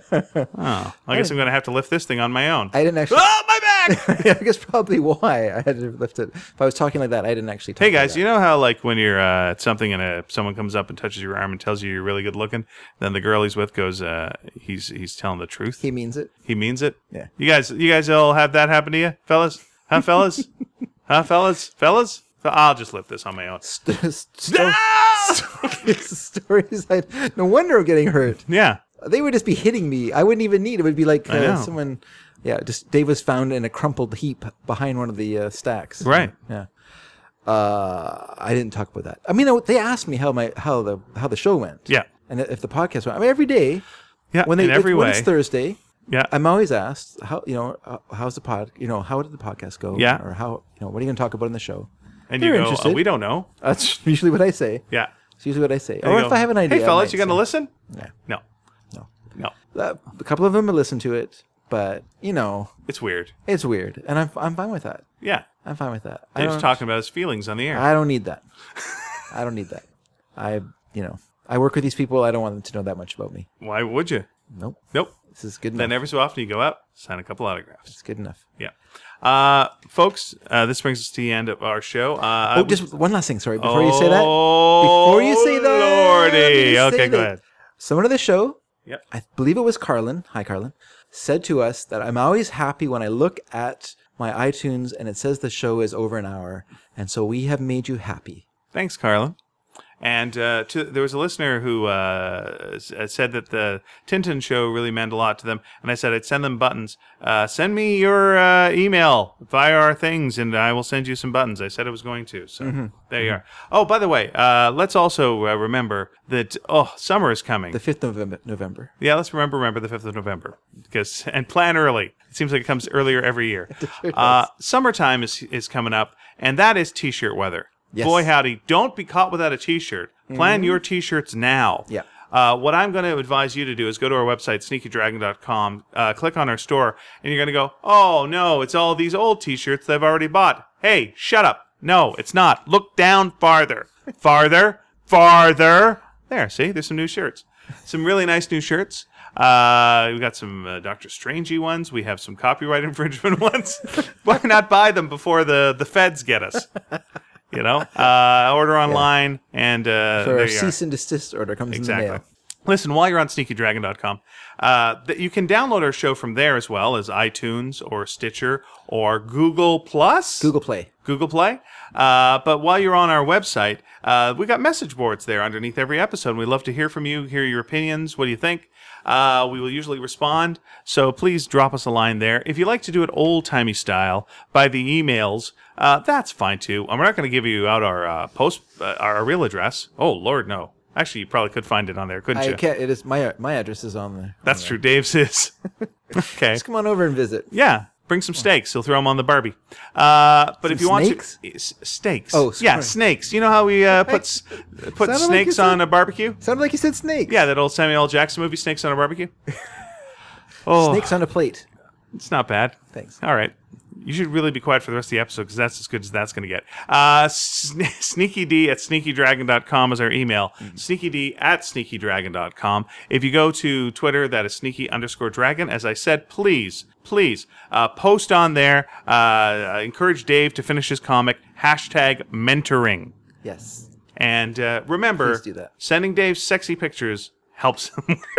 Oh, I guess I'm gonna have to lift this thing on my own. I didn't actually. Oh, my back! yeah, I guess probably why I had to lift it. If I was talking like that, I didn't actually. Talk Hey like guys, that. you know how like when you're uh, at something and uh, someone comes up and touches your arm and tells you you're really good looking, then the girl he's with goes, uh, he's he's telling the truth. he means it. He means it. Yeah. You guys, you guys all have that happen to you, fellas? Huh, fellas? huh, fellas? Fellas? I'll just lift this on my own. St- st- stories, stories. I, no wonder I'm getting hurt. Yeah. They would just be hitting me. I wouldn't even need. It would be like I uh, know. someone. Yeah, just Dave was found in a crumpled heap behind one of the uh, stacks. Right. Yeah. Uh, I didn't talk about that. I mean, they asked me how my how the how the show went. Yeah. And if the podcast went. I mean, every day. Yeah. When they in every when way. it's Thursday. Yeah. I'm always asked how you know uh, how's the pod you know how did the podcast go Yeah. or how you know what are you going to talk about in the show. and they're you go, interested. oh, we don't know. That's usually what I say. Yeah. It's usually what I say. And Or you if go, I have an idea. Hey, I fellas, might you going to say- listen? Yeah. No. No. No. Uh, a couple of them will listen to it, but you know, It's weird. it's weird, and I'm I'm fine with that. Yeah. I'm fine with that. I Dave's don't, talking about his feelings on the air. I don't need that. I don't need that. I you know I work with these people. I don't want them to know that much about me. Why would you? Nope. Nope. This is good enough. Then every so often you go out, sign a couple autographs. It's good enough. Yeah. Uh, folks, uh, this brings us to the end of our show. Uh, Oh, I- just one last thing. Sorry, before you say that. Oh, Before you say that, let me Lordy. say Okay, go that. ahead. Someone of the show, Yep. I believe it was Carlin. Hi, Carlin. Said to us that I'm always happy when I look at my iTunes, and it says the show is over an hour, and so we have made you happy. Thanks, Carlin. And uh, to, there was a listener who uh, s- said that the Tintin show really meant a lot to them. And I said I'd send them buttons. Uh, send me your uh, email via our things, and I will send you some buttons. I said I was going to. So mm-hmm. there you mm-hmm. are. Oh, by the way, uh, let's also uh, remember that, oh, summer is coming. The fifth of November. Yeah, let's remember, remember the fifth of November. Because And plan early. It seems like it comes earlier every year. Sure uh, summertime is is coming up, and that is T-shirt weather. Yes. Boy, howdy. Don't be caught without a T-shirt. Plan mm-hmm. your T-shirts now. Yeah. Uh, what I'm going to advise you to do is go to our website, sneaky dragon dot com, uh, click on our store, and you're going to go, oh, no, it's all these old T-shirts they've already bought. Hey, shut up. No, it's not. Look down farther. Farther. Farther. There, see? There's some new shirts. Some really nice new shirts. Uh, we got some uh, Doctor Strangey ones. We have some copyright infringement ones. Why not buy them before the, the feds get us? You know, uh, order online, yeah. and uh, so there our you cease are. and desist order comes exactly. in the mail. Listen, while you're on sneaky dragon dot com, uh, th- you can download our show from there as well as iTunes or Stitcher or Google Plus. Google Play. Google Play. Uh, but while you're on our website, uh, we got message boards there underneath every episode. We'd love to hear from you, hear your opinions. What do you think? Uh, we will usually respond. So please drop us a line there. If you like to do it old-timey style by the emails, uh, that's fine too. And we're not going to give you out our uh, post, uh, our real address. Oh, Lord, no. Actually, you probably could find it on there, couldn't I you? can't. It is my my address is on there. That's on true. there. Dave's is. Okay. Just come on over and visit. Yeah. Bring some steaks. He'll throw them on the Barbie. Uh, but some if you want snakes? to, s- steaks. Oh, sorry. Yeah, snakes. You know how we uh, put s- put Sounded like snakes you said- on a barbecue? Sounded like you said snakes. Yeah, that old Samuel L. Jackson movie, Snakes on a Barbecue. Oh, Snakes on a plate. it's not bad. Thanks. All right. You should really be quiet for the rest of the episode because that's as good as that's going to get. Uh, sne- SneakyD at sneaky dragon dot com is our email. Mm-hmm. SneakyD at sneaky dragon dot com. If you go to Twitter, that is sneaky underscore dragon. As I said, please, please uh, post on there. Uh, encourage Dave to finish his comic. Hashtag mentoring. Yes. And uh, remember, Please do that. sending Dave sexy pictures helps him work.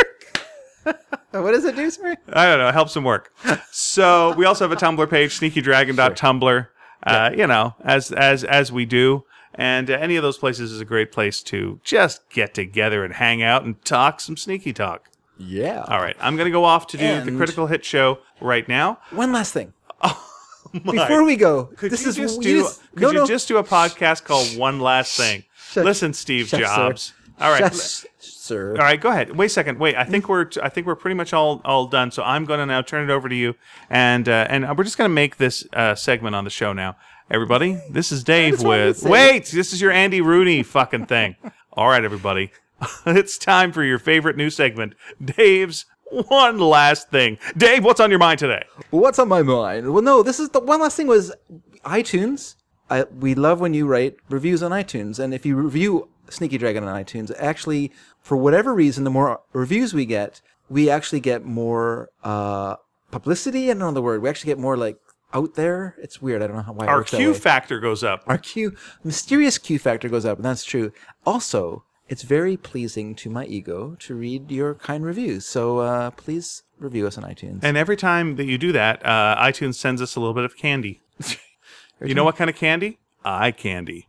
What does it do, sorry? I don't know. It helps him work. So we also have a Tumblr page, sneaky dragon dot tumblr. Uh, yeah. You know, as as as we do, and uh, any of those places is a great place to just get together and hang out and talk some sneaky talk. Yeah. All right, I'm gonna go off to do And the Critical Hit show right now. One last thing. Oh, my. Before we go, Could this you is just you do? just- could no, you no. just do a podcast called One Last Thing? Shush. Listen, Steve Shush, Jobs. sir. All right. Shush, sir. All right, go ahead. Wait a second. Wait, I think we're t- I think we're pretty much all, all done. So I'm going to now turn it over to you, and uh, and we're just going to make this uh, segment on the show now. Everybody, this is Dave That's what I with. said. Wait, this is your Andy Rooney fucking thing. All right, everybody, it's time for your favorite new segment, Dave's One Last Thing. Dave, what's on your mind today? What's on my mind? Well, no, this is the one last thing was iTunes. I, we love when you write reviews on iTunes, and if you review Sneaky Dragon on iTunes, actually, for whatever reason, the more reviews we get, we actually get more uh, publicity. I don't know the word. We actually get more like out there. It's weird. I don't know how why it Our works that Q way. factor goes up. Our Q, mysterious Q factor goes up, and that's true. Also, it's very pleasing to my ego to read your kind reviews. So uh, please review us on iTunes. And every time that you do that, uh, iTunes sends us a little bit of candy. You know what kind of candy? Eye candy.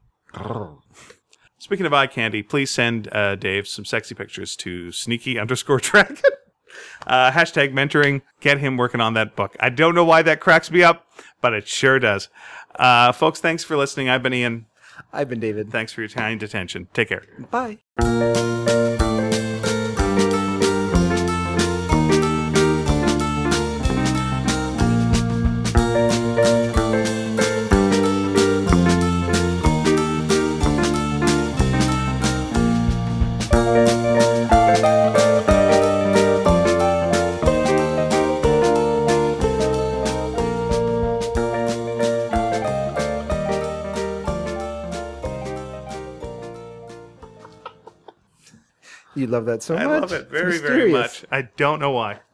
Speaking of eye candy, please send uh, Dave some sexy pictures to sneaky underscore dragon. Uh, hashtag mentoring. Get him working on that book. I don't know why that cracks me up, but it sure does. Uh, folks, thanks for listening. I've been Ian. I've been David. Thanks for your kind attention. Take care. Bye. You love that so I much. love it It's very, very mysterious. much. I don't know why.